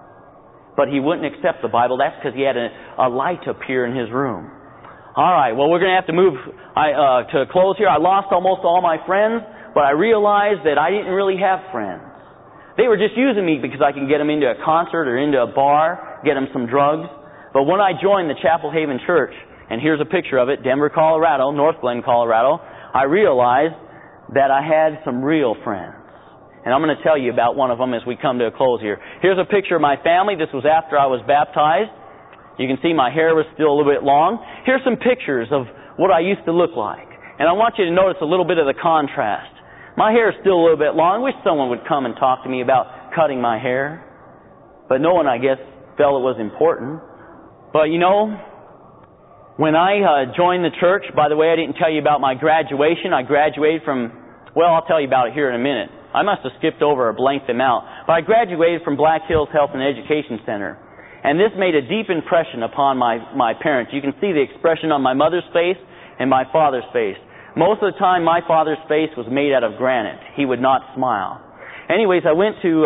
But he wouldn't accept the Bible. That's because he had a light appear in his room. All right, well, we're going to have to move to close here. I lost almost all my friends, but I realized that I didn't really have friends. They were just using me because I can get them into a concert or into a bar, get them some drugs. But when I joined the Chapel Haven Church, and here's a picture of it, Denver, Colorado, North Glen, Colorado, I realized that I had some real friends. And I'm going to tell you about one of them as we come to a close here. Here's a picture of my family. This was after I was baptized. You can see my hair was still a little bit long. Here's some pictures of what I used to look like. And I want you to notice a little bit of the contrast. My hair is still a little bit long. I wish someone would come and talk to me about cutting my hair. But no one, I guess, felt it was important. But you know, when I joined the church, by the way, I didn't tell you about my graduation. I graduated from, well, I'll tell you about it here in a minute. I must have skipped over or blanked them out. But I graduated from Black Hills Health and Education Center. And this made a deep impression upon my parents. You can see the expression on my mother's face and my father's face. Most of the time, my father's face was made out of granite. He would not smile. Anyways, I went to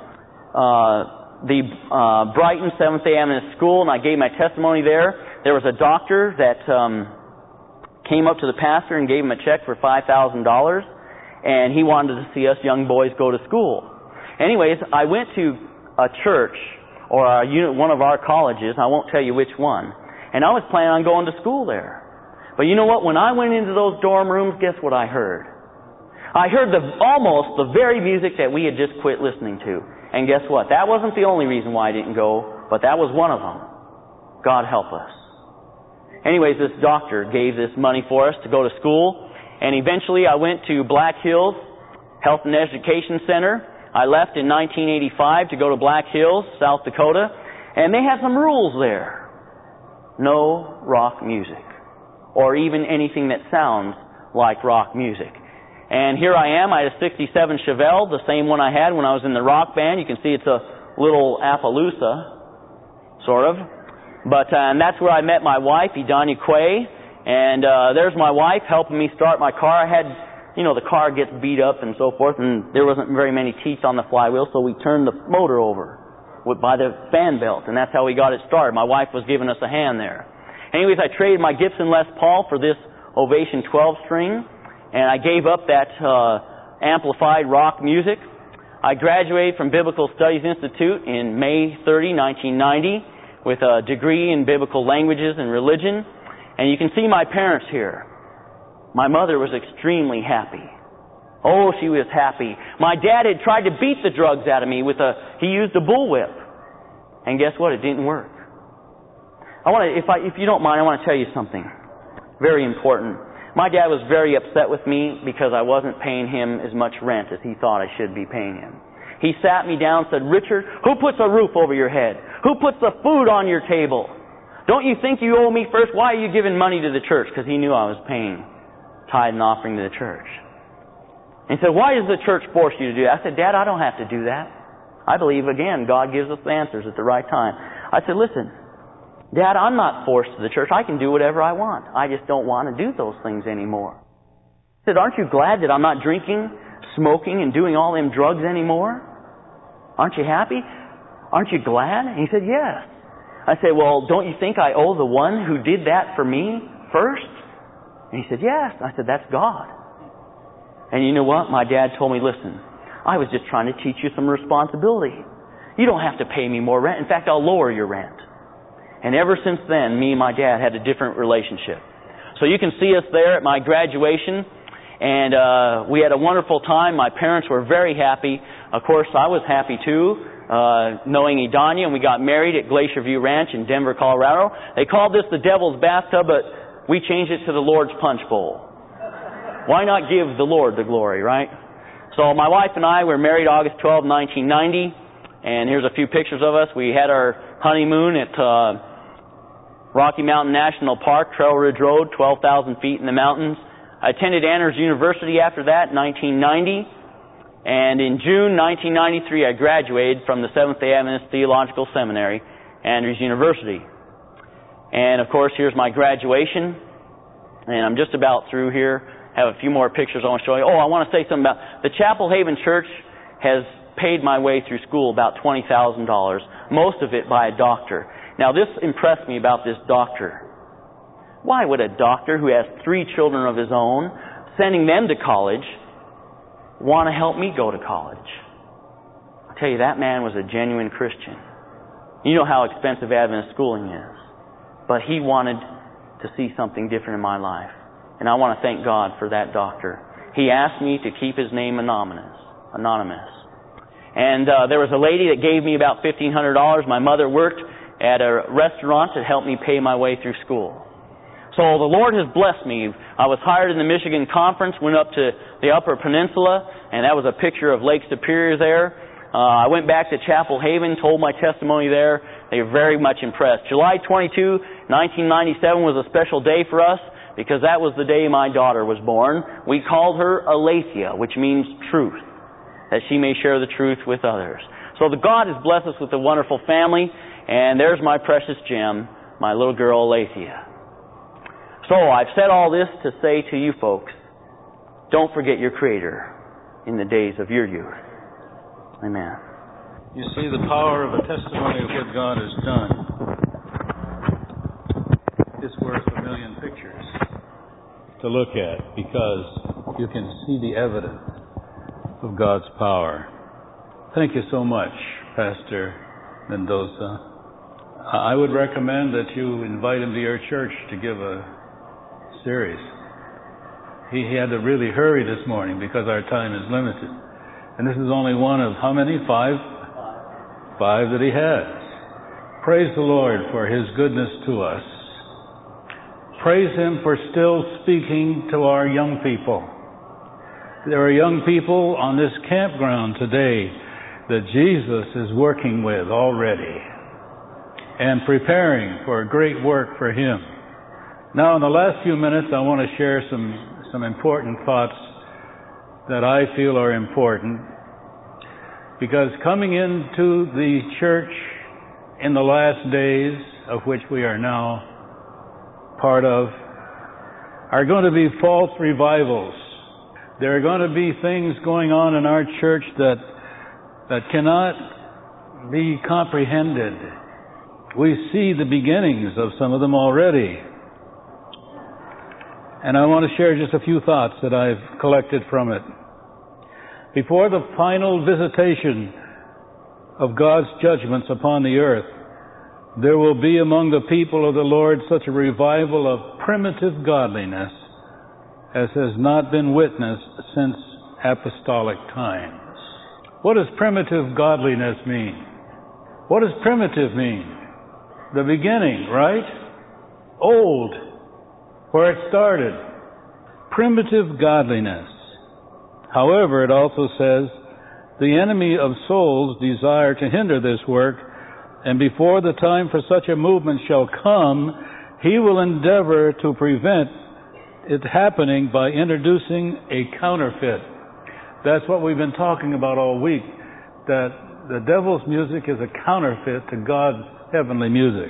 the Brighton Seventh-day Adventist School, and I gave my testimony there. There was a doctor that came up to the pastor and gave him a check for $5,000, and he wanted to see us young boys go to school. Anyways, I went to a church or one of our colleges. I won't tell you which one. And I was planning on going to school there. But you know what? When I went into those dorm rooms, guess what I heard? I heard almost the very music that we had just quit listening to. And guess what? That wasn't the only reason why I didn't go, but that was one of them. God help us. Anyways, this doctor gave this money for us to go to school. And eventually I went to Black Hills Health and Education Center. I left in 1985 to go to Black Hills, South Dakota, and they have some rules there. No rock music, or even anything that sounds like rock music. And here I am. I had a 67 Chevelle, the same one I had when I was in the rock band. You can see it's a little Appaloosa, sort of. But and that's where I met my wife, Idania Quay. And there's my wife helping me start my car. I had, the car gets beat up and so forth, and there wasn't very many teeth on the flywheel, so we turned the motor over by the fan belt, and that's how we got it started. My wife was giving us a hand there. Anyways, I traded my Gibson Les Paul for this Ovation 12-string, and I gave up that amplified rock music. I graduated from Biblical Studies Institute in May 30, 1990, with a degree in Biblical Languages and Religion. And you can see my parents here. My mother was extremely happy. Oh, she was happy. My dad had tried to beat the drugs out of me he used a bullwhip. And guess what? It didn't work. If you don't mind, I want to tell you something very important. My dad was very upset with me because I wasn't paying him as much rent as he thought I should be paying him. He sat me down and said, "Richard, who puts a roof over your head? Who puts the food on your table? Don't you think you owe me first? Why are you giving money to the church?" Because he knew I was paying tithe and offering to the church. And he said, "Why does the church force you to do that?" I said, "Dad, I don't have to do that. I believe, again, God gives us the answers at the right time." I said, "Listen, Dad, I'm not forced to the church. I can do whatever I want. I just don't want to do those things anymore." He said, "Aren't you glad that I'm not drinking, smoking, and doing all them drugs anymore? Aren't you happy? Aren't you glad?" And he said, "Yes." I said, "Well, don't you think I owe the one who did that for me first?" And he said, "Yes." I said, "That's God." And you know what? My dad told me, "Listen, I was just trying to teach you some responsibility. You don't have to pay me more rent. In fact, I'll lower your rent." And ever since then, me and my dad had a different relationship. So you can see us there at my graduation. And we had a wonderful time. My parents were very happy. Of course, I was happy too, knowing Idania. And we got married at Glacier View Ranch in Denver, Colorado. They called this the Devil's Bathtub, but we changed it to the Lord's Punch Bowl. Why not give the Lord the glory, right? So my wife and I were married August 12, 1990. And here's a few pictures of us. We had our honeymoon at Rocky Mountain National Park, Trail Ridge Road, 12,000 feet in the mountains. I attended Andrews University after that, 1990. And in June 1993, I graduated from the Seventh-day Adventist Theological Seminary, Andrews University. And of course, here's my graduation. And I'm just about through here. I have a few more pictures I want to show you. Oh, I want to say something about the Chapel Haven Church has paid my way through school about $20,000, most of it by a doctor. Now, this impressed me about this doctor. Why would a doctor who has 3 children of his own, sending them to college, want to help me go to college? I tell you, that man was a genuine Christian. You know how expensive Adventist schooling is. But he wanted to see something different in my life. And I want to thank God for that doctor. He asked me to keep his name anonymous. And there was a lady that gave me about $1,500. My mother worked at a restaurant to help me pay my way through school. So the Lord has blessed me. I was hired in the Michigan Conference, went up to the Upper Peninsula, and that was a picture of Lake Superior there. I went back to Chapel Haven, told my testimony there. They were very much impressed. July 22, 1997 was a special day for us because that was the day my daughter was born. We called her Aletheia, which means truth, that she may share the truth with others. So the God has blessed us with a wonderful family, and there's my precious gem, my little girl Aletheia. So I've said all this to say to you folks, don't forget your Creator in the days of your youth. Amen. You see, the power of a testimony of what God has done is worth a million pictures to look at, because you can see the evidence of God's power. Thank you so much, Pastor Mendoza. I would recommend that you invite him to your church to give a series. He had to really hurry this morning because our time is limited. And this is only one of how many? Five that he has. Praise the Lord for His goodness to us. Praise Him for still speaking to our young people. There are young people on this campground today that Jesus is working with already and preparing for a great work for Him. Now, in the last few minutes, I want to share some important thoughts that I feel are important, because coming into the church in the last days, of which we are now part of, are going to be false revivals. There are going to be things going on in our church that cannot be comprehended. We see the beginnings of some of them already. And I want to share just a few thoughts that I've collected from it. Before the final visitation of God's judgments upon the earth, there will be among the people of the Lord such a revival of primitive godliness as has not been witnessed since apostolic times. What does primitive godliness mean? What does primitive mean? The beginning, right? Old, where it started. Primitive godliness. However, it also says, the enemy of souls desire to hinder this work, and before the time for such a movement shall come, he will endeavor to prevent it happening by introducing a counterfeit. That's what we've been talking about all week, that the devil's music is a counterfeit to God's heavenly music.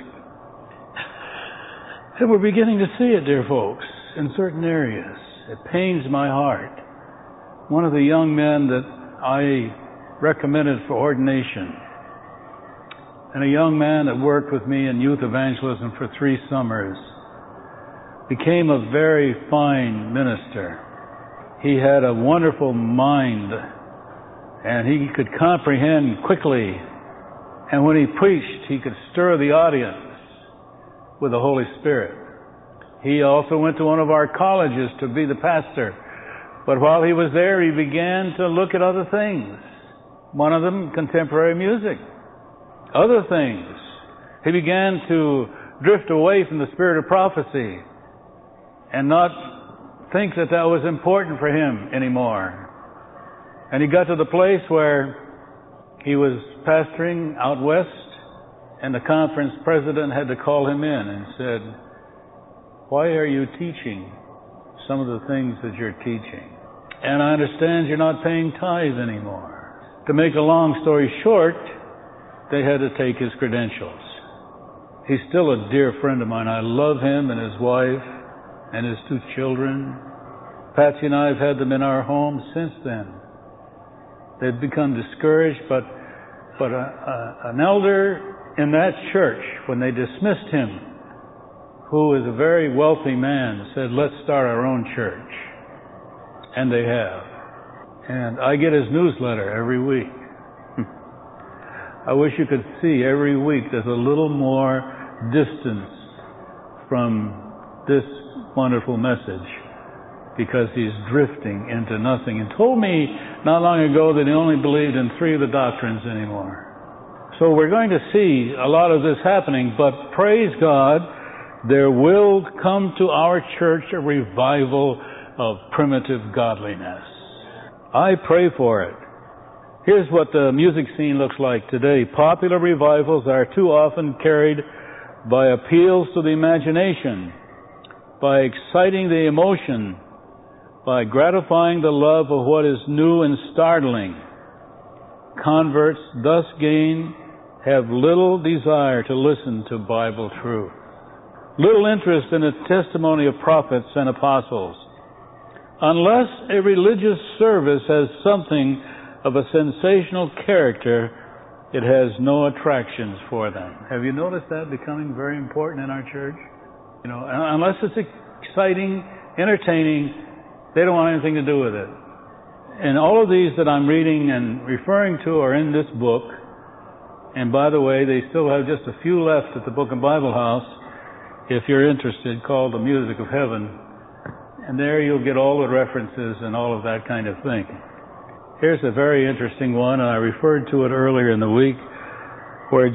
And we're beginning to see it, dear folks, in certain areas. It pains my heart. One of the young men that I recommended for ordination, and a young man that worked with me in youth evangelism for 3 summers, became a very fine minister. He had a wonderful mind, and he could comprehend quickly. And when he preached, he could stir the audience with the Holy Spirit. He also went to one of our colleges to be the pastor. But while he was there, he began to look at other things. One of them, contemporary music. Other things. He began to drift away from the spirit of prophecy and not think that that was important for him anymore. And he got to the place where he was pastoring out west, and the conference president had to call him in and said, "Why are you teaching some of the things that you're teaching? And I understand you're not paying tithe anymore." To make a long story short, they had to take his credentials. He's still a dear friend of mine. I love him and his wife and his 2 children. Patsy and I have had them in our home since then. They've become discouraged, but an elder in that church, when they dismissed him, who is a very wealthy man, said, "Let's start our own church." And they have. And I get his newsletter every week. I wish you could see every week there's a little more distance from this wonderful message because he's drifting into nothing. And told me not long ago that he only believed in 3 of the doctrines anymore. So we're going to see a lot of this happening, but praise God, there will come to our church a revival of primitive godliness. I pray for it. Here's what the music scene looks like today. Popular revivals are too often carried by appeals to the imagination, by exciting the emotion, by gratifying the love of what is new and startling. Converts thus have little desire to listen to Bible truth, little interest in the testimony of prophets and apostles. Unless a religious service has something of a sensational character, it has no attractions for them. Have you noticed that becoming very important in our church? You know, unless it's exciting, entertaining, they don't want anything to do with it. And all of these that I'm reading and referring to are in this book. And by the way, they still have just a few left at the Book and Bible House. If you're interested, called The Music of Heaven. And there you'll get all the references and all of that kind of thing. Here's a very interesting one, and I referred to it earlier in the week. Were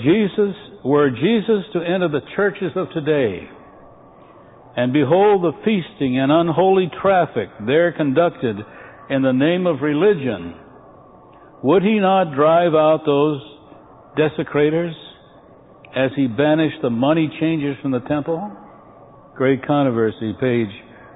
Jesus to enter the churches of today, and behold the feasting and unholy traffic there conducted in the name of religion, would he not drive out those desecrators as he banished the money changers from the temple? Great Controversy, page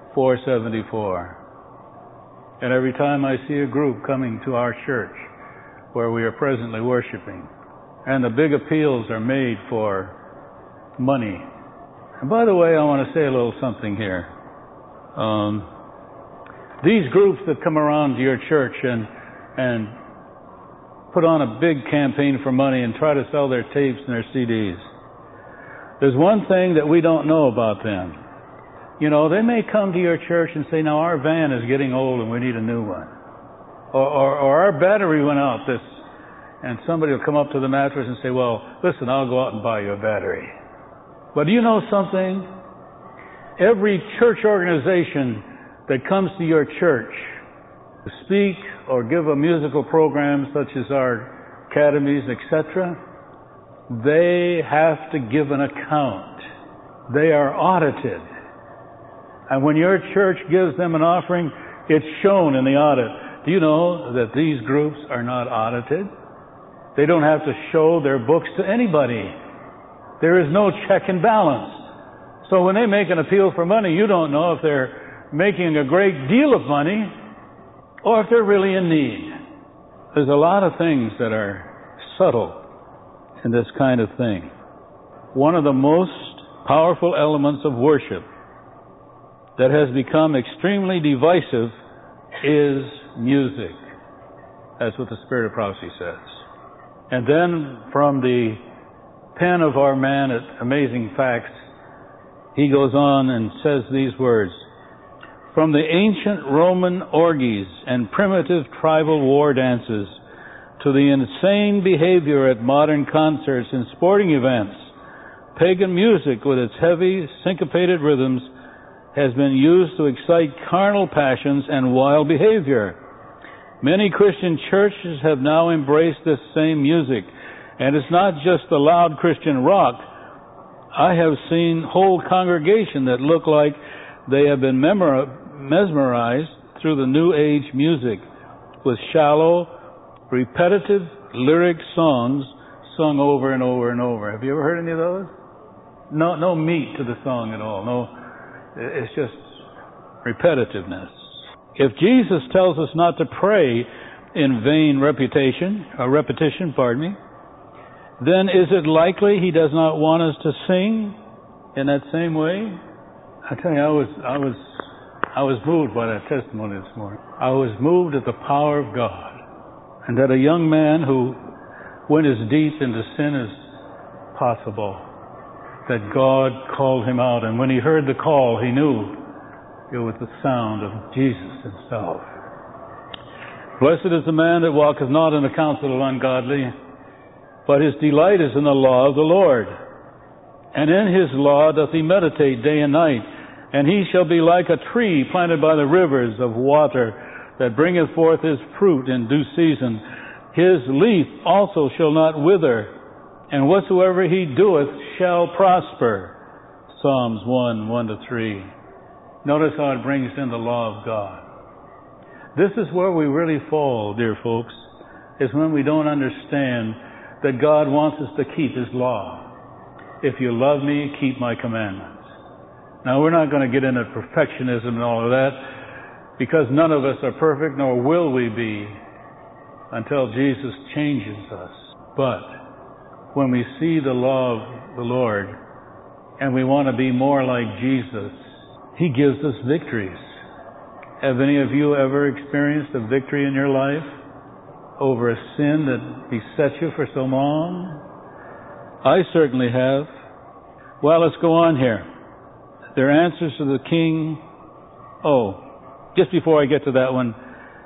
474. And every time I see a group coming to our church where we are presently worshiping, and the big appeals are made for money. And by the way, I want to say a little something here. These groups that come around to your church and put on a big campaign for money and try to sell their tapes and their CDs. There's one thing that we don't know about them. You know, they may come to your church and say, now our van is getting old and we need a new one. Or our battery went out and somebody will come up to the mattress and say, well, listen, I'll go out and buy you a battery. But do you know something? Every church organization that comes to your church to speak or give a musical program such as our academies, etc., they have to give an account. They are audited. And when your church gives them an offering, it's shown in the audit. Do you know that these groups are not audited? They don't have to show their books to anybody. There is no check and balance. So when they make an appeal for money, you don't know if they're making a great deal of money or if they're really in need. There's a lot of things that are subtle in this kind of thing. One of the most powerful elements of worship that has become extremely divisive is music. That's what the Spirit of Prophecy says. And then from the pen of our man at Amazing Facts, he goes on and says these words. From the ancient Roman orgies and primitive tribal war dances to the insane behavior at modern concerts and sporting events, pagan music with its heavy, syncopated rhythms has been used to excite carnal passions and wild behavior. Many Christian churches have now embraced this same music, and it's not just the loud Christian rock. I have seen whole congregations that look like they have been mesmerized through the New Age music with shallow, repetitive lyric songs sung over and over and over. Have you ever heard any of those? No meat to the song at all. No. It's just repetitiveness. If Jesus tells us not to pray in vain repetition, then is it likely he does not want us to sing in that same way? I tell you, I was moved by that testimony this morning. I was moved at the power of God, and that a young man who went as deep into sin as possible, that God called him out, and when he heard the call, he knew it was the sound of Jesus himself. Blessed is the man that walketh not in the counsel of ungodly, But his delight is in the law of the Lord. And in his law doth he meditate day and night. And he shall be like a tree planted by the rivers of water, that bringeth forth his fruit in due season. His leaf also shall not wither, and whatsoever he doeth shall prosper. Psalms 1:1-3. Notice how it brings in the law of God. This is where we really fall, dear folks, is when we don't understand that God wants us to keep his law. If you love me, keep my commandments. Now, we're not going to get into perfectionism and all of that, because none of us are perfect, nor will we be until Jesus changes us. But when we see the law of the Lord and we want to be more like Jesus, he gives us victories. Have any of you ever experienced a victory in your life over a sin that beset you for so long? I certainly have. Well, let's go on here. Their answers to the king. Oh, just before I get to that one,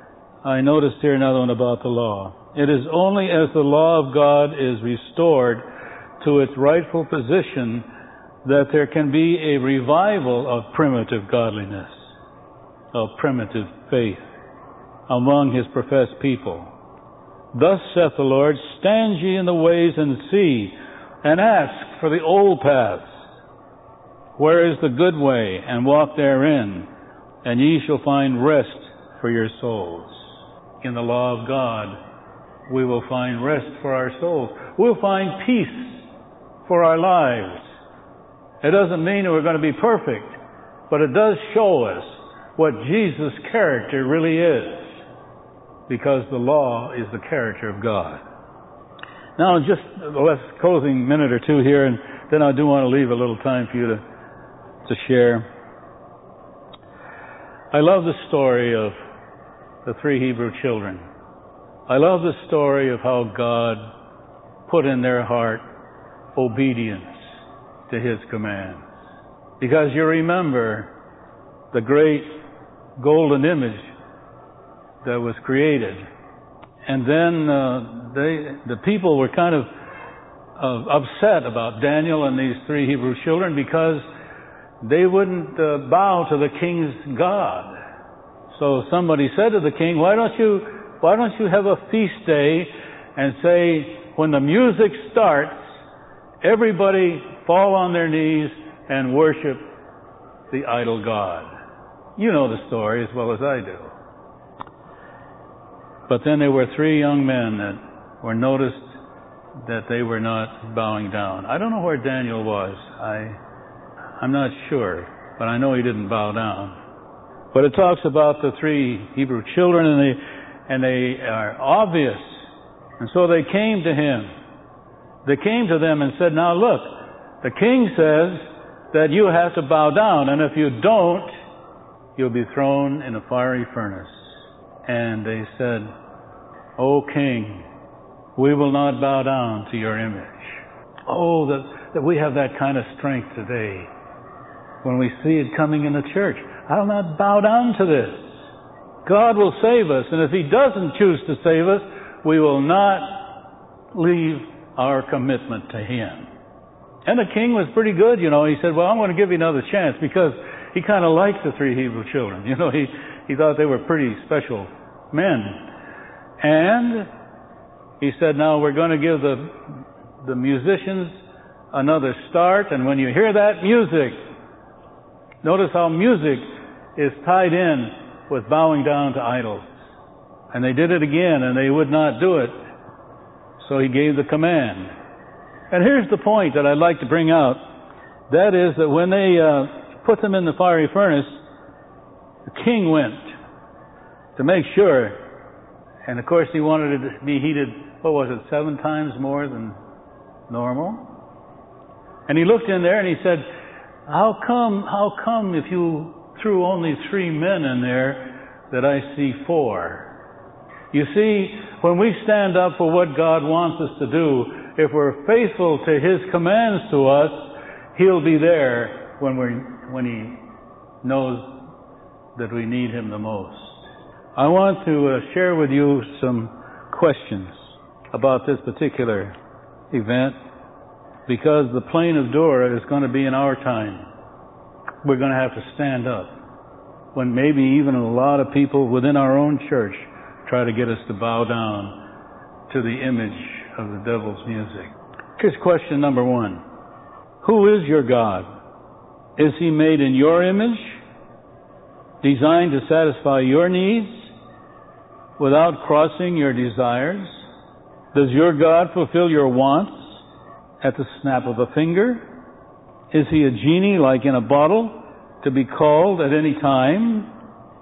I noticed here another one about the law. It is only as the law of God is restored to its rightful position that there can be a revival of primitive godliness, of primitive faith among his professed people. Thus saith the Lord, stand ye in the ways and see, and ask for the old paths. Where is the good way, and walk therein, and ye shall find rest for your souls. In the law of God, we will find rest for our souls. We'll find peace for our lives. It doesn't mean that we're going to be perfect, but it does show us what Jesus' character really is, because the law is the character of God. Now, just the last closing minute or two here, and then I do want to leave a little time for you to share. I love the story of the three Hebrew children. I love the story of how God put in their heart obedience to his commands. Because you remember the great golden image that was created. And then the people were kind of upset about Daniel and these three Hebrew children because they wouldn't bow to the king's God. So somebody said to the king, why don't you have a feast day and say, when the music starts, everybody fall on their knees and worship the idol god. You know the story as well as I do. But then there were three young men that were noticed that they were not bowing down. I don't know where Daniel was. I'm not sure, but I know he didn't bow down. But it talks about the three Hebrew children, and they are obvious. And so they came to him. They came to them and said, now look, the king says that you have to bow down, and if you don't, you'll be thrown in a fiery furnace. And they said, O king, we will not bow down to your image. Oh, that we have that kind of strength today. When we see it coming in the church, I'll not bow down to this. God will save us, and if he doesn't choose to save us, we will not leave our commitment to him. And the king was pretty good, you know. He said, well, I'm going to give you another chance, because he kind of liked the three Hebrew children. You know, he thought they were pretty special men. And he said, now we're going to give the musicians another start, and when you hear that music, notice how music is tied in with bowing down to idols. And they did it again, and they would not do it. So he gave the command. And here's the point that I'd like to bring out. That is that when they put them in the fiery furnace, the king went to make sure. And of course he wanted it to be heated, 7 times more than normal? And he looked in there and he said, How come if you threw only 3 men in there that I see 4? You see, when we stand up for what God wants us to do, if we're faithful to his commands to us, he'll be there when he knows that we need him the most. I want to share with you some questions about this particular event, because the plain of Dura is going to be in our time. We're going to have to stand up when maybe even a lot of people within our own church try to get us to bow down to the image of the devil's music. Here's question number 1. Who is your God? Is he made in your image, designed to satisfy your needs without crossing your desires? Does your God fulfill your wants at the snap of a finger? Is he a genie like in a bottle to be called at any time?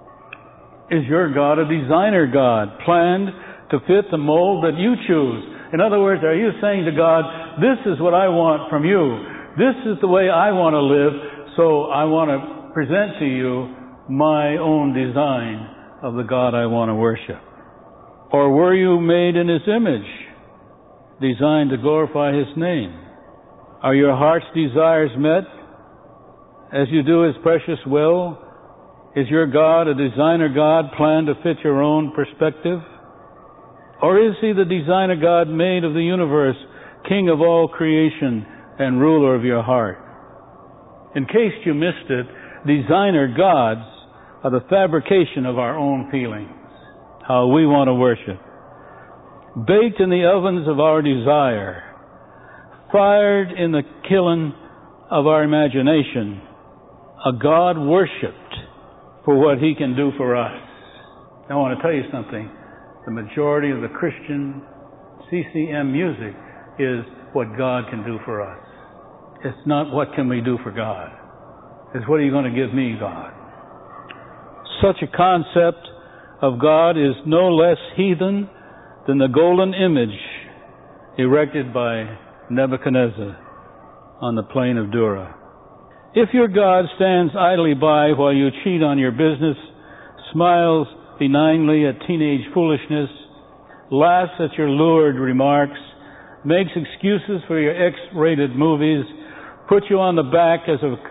Is your God a designer God, planned to fit the mold that you choose? In other words, are you saying to God, this is what I want from you. This is the way I want to live, so I want to present to you my own design of the God I want to worship. Or were you made in his image, designed to glorify his name? Are your heart's desires met as you do his precious will? Is your God a designer God planned to fit your own perspective? Or is he the designer God made of the universe, king of all creation and ruler of your heart? In case you missed it, designer gods are the fabrication of our own feelings, how we want to worship. Baked in the ovens of our desire, fired in the kiln of our imagination, a God worshipped for what he can do for us. I want to tell you something. The majority of the Christian CCM music is what God can do for us. It's not what can we do for God. It's what are you going to give me, God? Such a concept of God is no less heathen than the golden image erected by Nebuchadnezzar on the plain of Dura. If your God stands idly by while you cheat on your business, smiles benignly at teenage foolishness, laughs at your lurid remarks, makes excuses for your X-rated movies, puts you on the back as a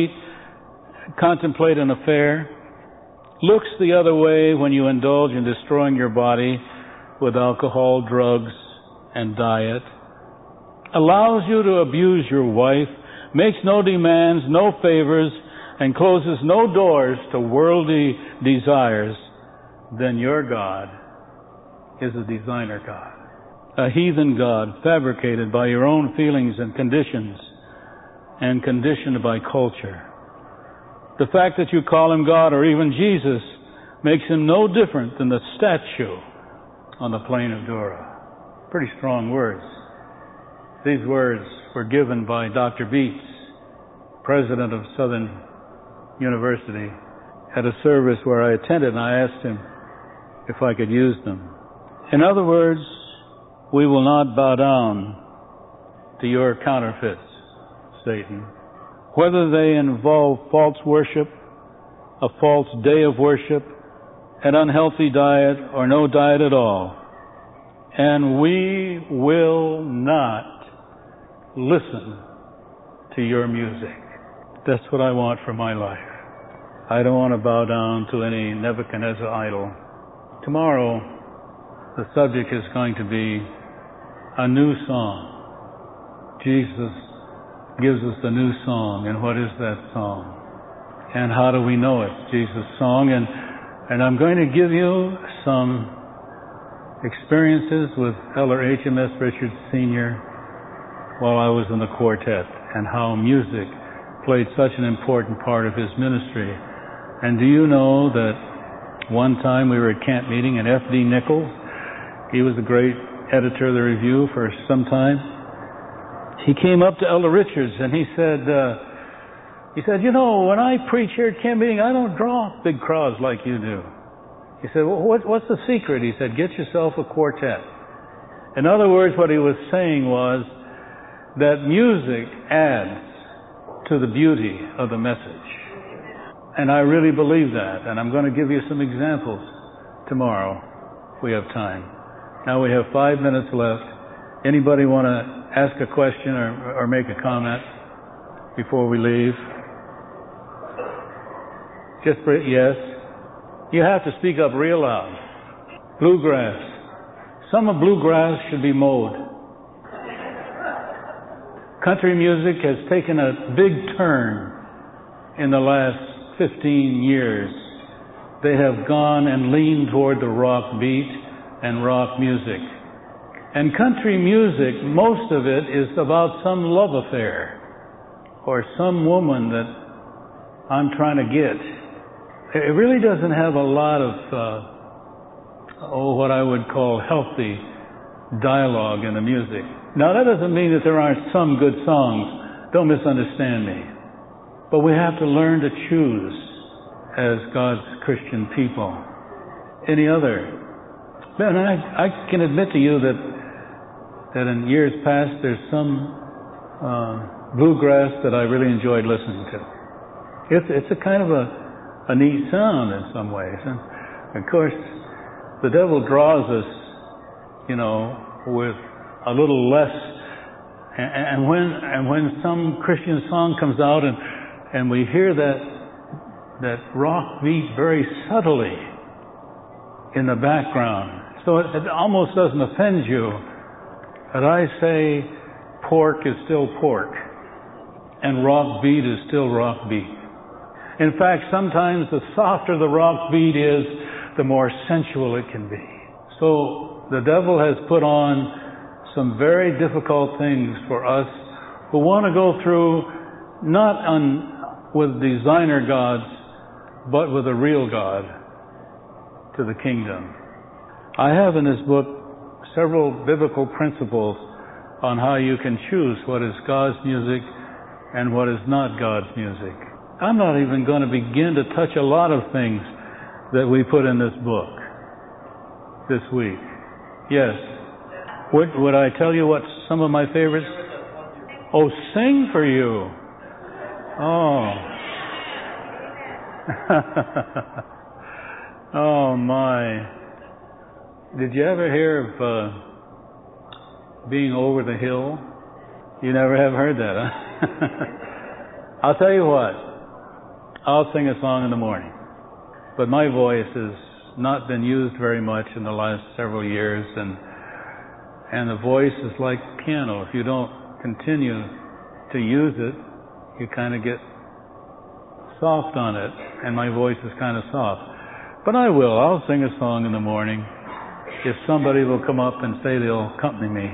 contemplate an affair, looks the other way when you indulge in destroying your body with alcohol, drugs, and diet, allows you to abuse your wife, makes no demands, no favors, and closes no doors to worldly desires, then your God is a designer God, a heathen God fabricated by your own feelings and conditions and conditioned by culture. The fact that you call him God or even Jesus makes him no different than the statue on the plain of Dura. Pretty strong words. These words were given by Dr. Beets, president of Southern University, at a service where I attended, and I asked him if I could use them. In other words, we will not bow down to your counterfeits, Satan. Whether they involve false worship, a false day of worship, an unhealthy diet, or no diet at all. And we will not listen to your music. That's what I want for my life. I don't want to bow down to any Nebuchadnezzar idol. Tomorrow, the subject is going to be a new song. Jesus gives us a new song, and what is that song? And how do we know it? Jesus' song. And I'm going to give you some experiences with Elder H.M.S. Richards Sr. while I was in the quartet, and how music played such an important part of his ministry. And do you know that one time we were at camp meeting, and F.D. Nichols, he was the great editor of the Review for some time, he came up to Elder Richards and he said, you know, when I preach here at camp meeting, I don't draw big crowds like you do. He said, well, what's the secret? He said, get yourself a quartet. In other words, what he was saying was that music adds to the beauty of the message. And I really believe that. And I'm going to give you some examples tomorrow. We have time. Now we have 5 minutes left. Anybody want to ask a question or make a comment before we leave? Just for yes. You have to speak up real loud. Bluegrass. Some of bluegrass should be mowed. Country music has taken a big turn in the last 15 years. They have gone and leaned toward the rock beat and rock music. And country music, most of it is about some love affair or some woman that I'm trying to get. It really doesn't have a lot of, what I would call healthy dialogue in the music. Now, that doesn't mean that there aren't some good songs. Don't misunderstand me. But we have to learn to choose as God's Christian people. Any other? Man, I can admit to you that in years past there's some bluegrass that I really enjoyed listening to. It's a kind of a neat sound in some ways. And of course, the devil draws us, with a little less. And when some Christian song comes out and we hear that rock beat very subtly in the background, so it almost doesn't offend you that I say pork is still pork and rock beat is still rock beat. In fact, sometimes the softer the rock beat is, the more sensual it can be. So the devil has put on some very difficult things for us who want to go through not with designer gods, but with a real God to the kingdom. I have in this book several biblical principles on how you can choose what is God's music and what is not God's music. I'm not even going to begin to touch a lot of things that we put in this book this week. Yes. Would I tell you what some of my favorites? Oh, sing for you. Oh. Oh, my. Did you ever hear of being over the hill? You never have heard that, huh? I'll tell you what. I'll sing a song in the morning. But my voice has not been used very much in the last several years, and the voice is like piano. If you don't continue to use it, you kind of get soft on it, and my voice is kind of soft. But I'll sing a song in the morning if somebody will come up and say they'll accompany me.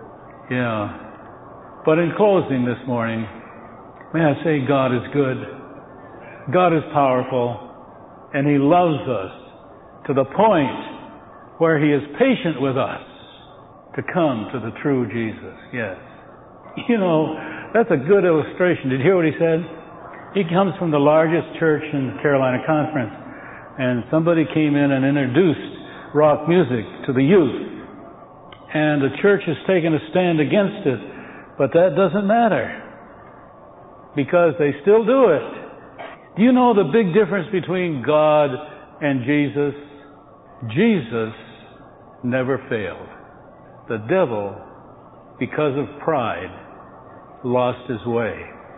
Yeah. But in closing this morning, may I say God is good. God is powerful, and He loves us to the point where He is patient with us to come to the true Jesus. Yes. That's a good illustration. Did you hear what he said? He comes from the largest church in the Carolina Conference, and somebody came in and introduced rock music to the youth. And the church has taken a stand against it, but that doesn't matter because they still do it. Do you know the big difference between God and Jesus? Jesus never failed. The devil, because of pride, lost his way.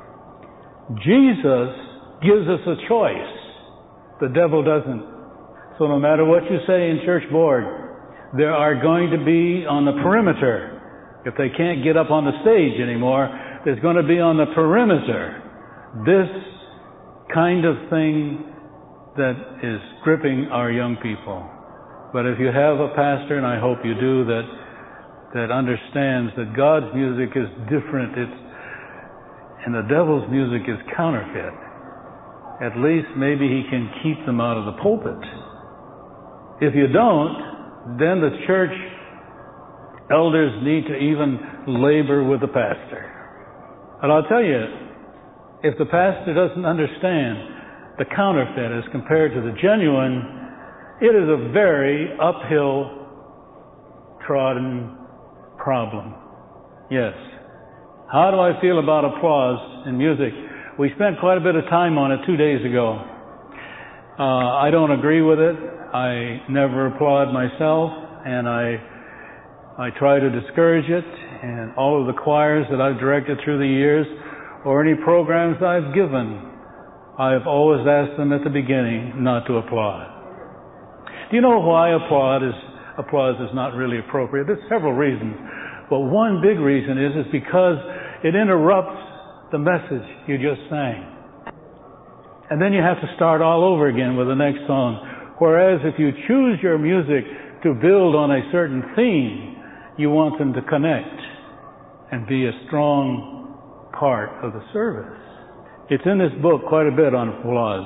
Jesus gives us a choice. The devil doesn't. So no matter what you say in church board, there are going to be on the perimeter, if they can't get up on the stage anymore, there's going to be on the perimeter this kind of thing that is gripping our young people. But if you have a pastor, and I hope you do, that understands that God's music is different, and the devil's music is counterfeit, at least maybe he can keep them out of the pulpit. If you don't, then the church elders need to even labor with the pastor. And I'll tell you, if the pastor doesn't understand the counterfeit as compared to the genuine, it is a very uphill trodden problem. Yes. How do I feel about applause in music? We spent quite a bit of time on it 2 days ago. I don't agree with it. I never applaud myself, and I try to discourage it. And all of the choirs that I've directed through the years, or any programs I've given, I've always asked them at the beginning not to applaud. Do you know why applause is not really appropriate? There's several reasons. But one big reason is because it interrupts the message you just sang. And then you have to start all over again with the next song. Whereas if you choose your music to build on a certain theme, you want them to connect and be a strong part of the service. It's in this book quite a bit on applause.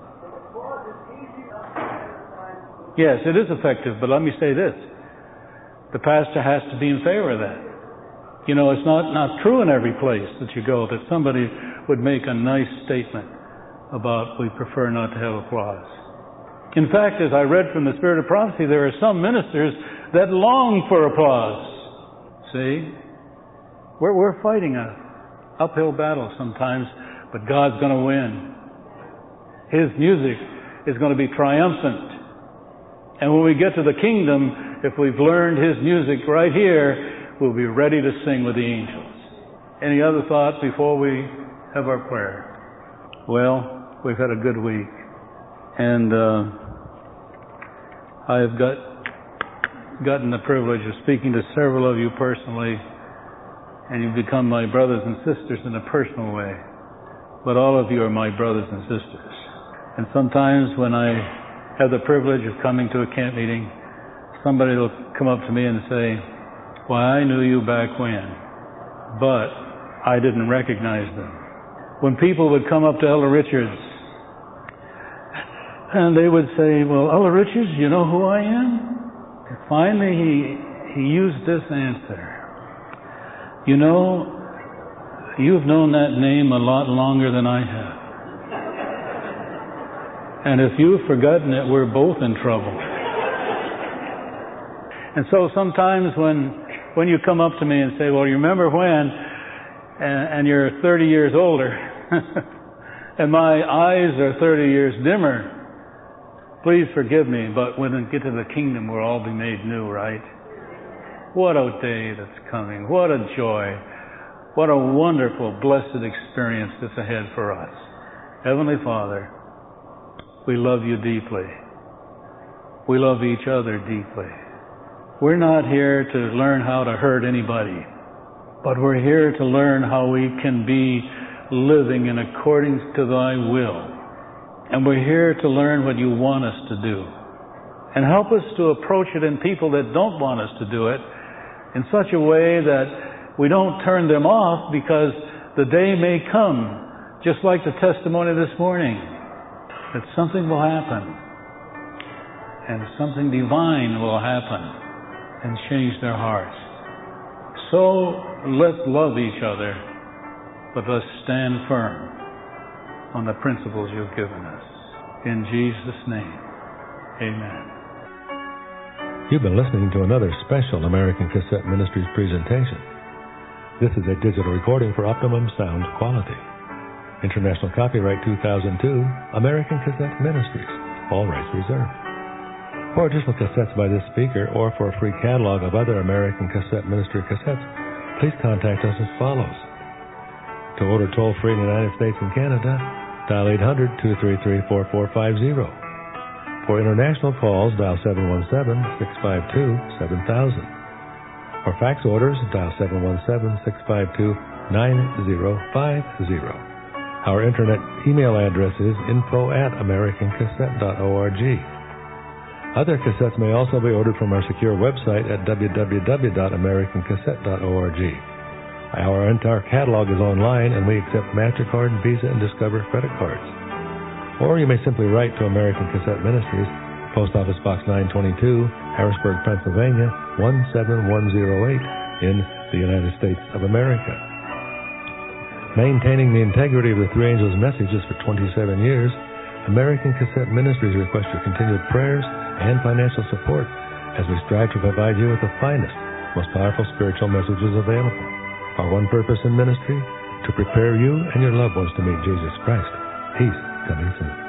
Yes, it is effective, but let me say this. The pastor has to be in favor of that. You know, it's not true in every place that you go that somebody would make a nice statement about we prefer not to have applause. In fact, as I read from the Spirit of Prophecy, there are some ministers that long for applause. See? We're fighting an uphill battle sometimes, but God's going to win. His music is going to be triumphant. And when we get to the kingdom, if we've learned His music right here, we'll be ready to sing with the angels. Any other thought before we have our prayer? Well, we've had a good week. And I have gotten the privilege of speaking to several of you personally, and you've become my brothers and sisters in a personal way. But all of you are my brothers and sisters. And sometimes when I have the privilege of coming to a camp meeting, somebody will come up to me and say, "Well, I knew you back when, but I didn't recognize them." When people would come up to Elder Richards and they would say, "Well, Elder Richards, you know who I am?" And finally he used this answer. "You know, you've known that name a lot longer than I have. And if you've forgotten it, we're both in trouble." And so sometimes when you come up to me and say, "Well, you remember when?" and you're 30 years older, and my eyes are 30 years dimmer, please forgive me, but when we get to the kingdom, we'll all be made new, right? What a day that's coming. What a joy. What a wonderful, blessed experience that's ahead for us. Heavenly Father, we love you deeply. We love each other deeply. We're not here to learn how to hurt anybody, but we're here to learn how we can be living in accordance to thy will. And we're here to learn what you want us to do. And help us to approach it in people that don't want us to do it in such a way that we don't turn them off, because the day may come, just like the testimony this morning, that something will happen and something divine will happen and change their hearts. So let's love each other, but let's stand firm on the principles you've given us. In Jesus' name, amen. You've been listening to another special American Cassette Ministries presentation. This is a digital recording for optimum sound quality. International copyright 2002, American Cassette Ministries. All rights reserved. For additional cassettes by this speaker, or for a free catalog of other American Cassette Ministry cassettes, please contact us as follows. To order toll-free in the United States and Canada, dial 800-233-4450. For international calls, dial 717-652-7000. For fax orders, dial 717-652-9050. Our internet email address is info@americancassette.org. Other cassettes may also be ordered from our secure website at www.americancassette.org. Our entire catalog is online, and we accept MasterCard, Visa, and Discover credit cards. Or you may simply write to American Cassette Ministries, Post Office Box 922, Harrisburg, Pennsylvania, 17108, in the United States of America. Maintaining the integrity of the Three Angels' messages for 27 years, American Cassette Ministries requests your continued prayers and financial support as we strive to provide you with the finest, most powerful spiritual messages available. Our one purpose in ministry, to prepare you and your loved ones to meet Jesus Christ. He's coming soon.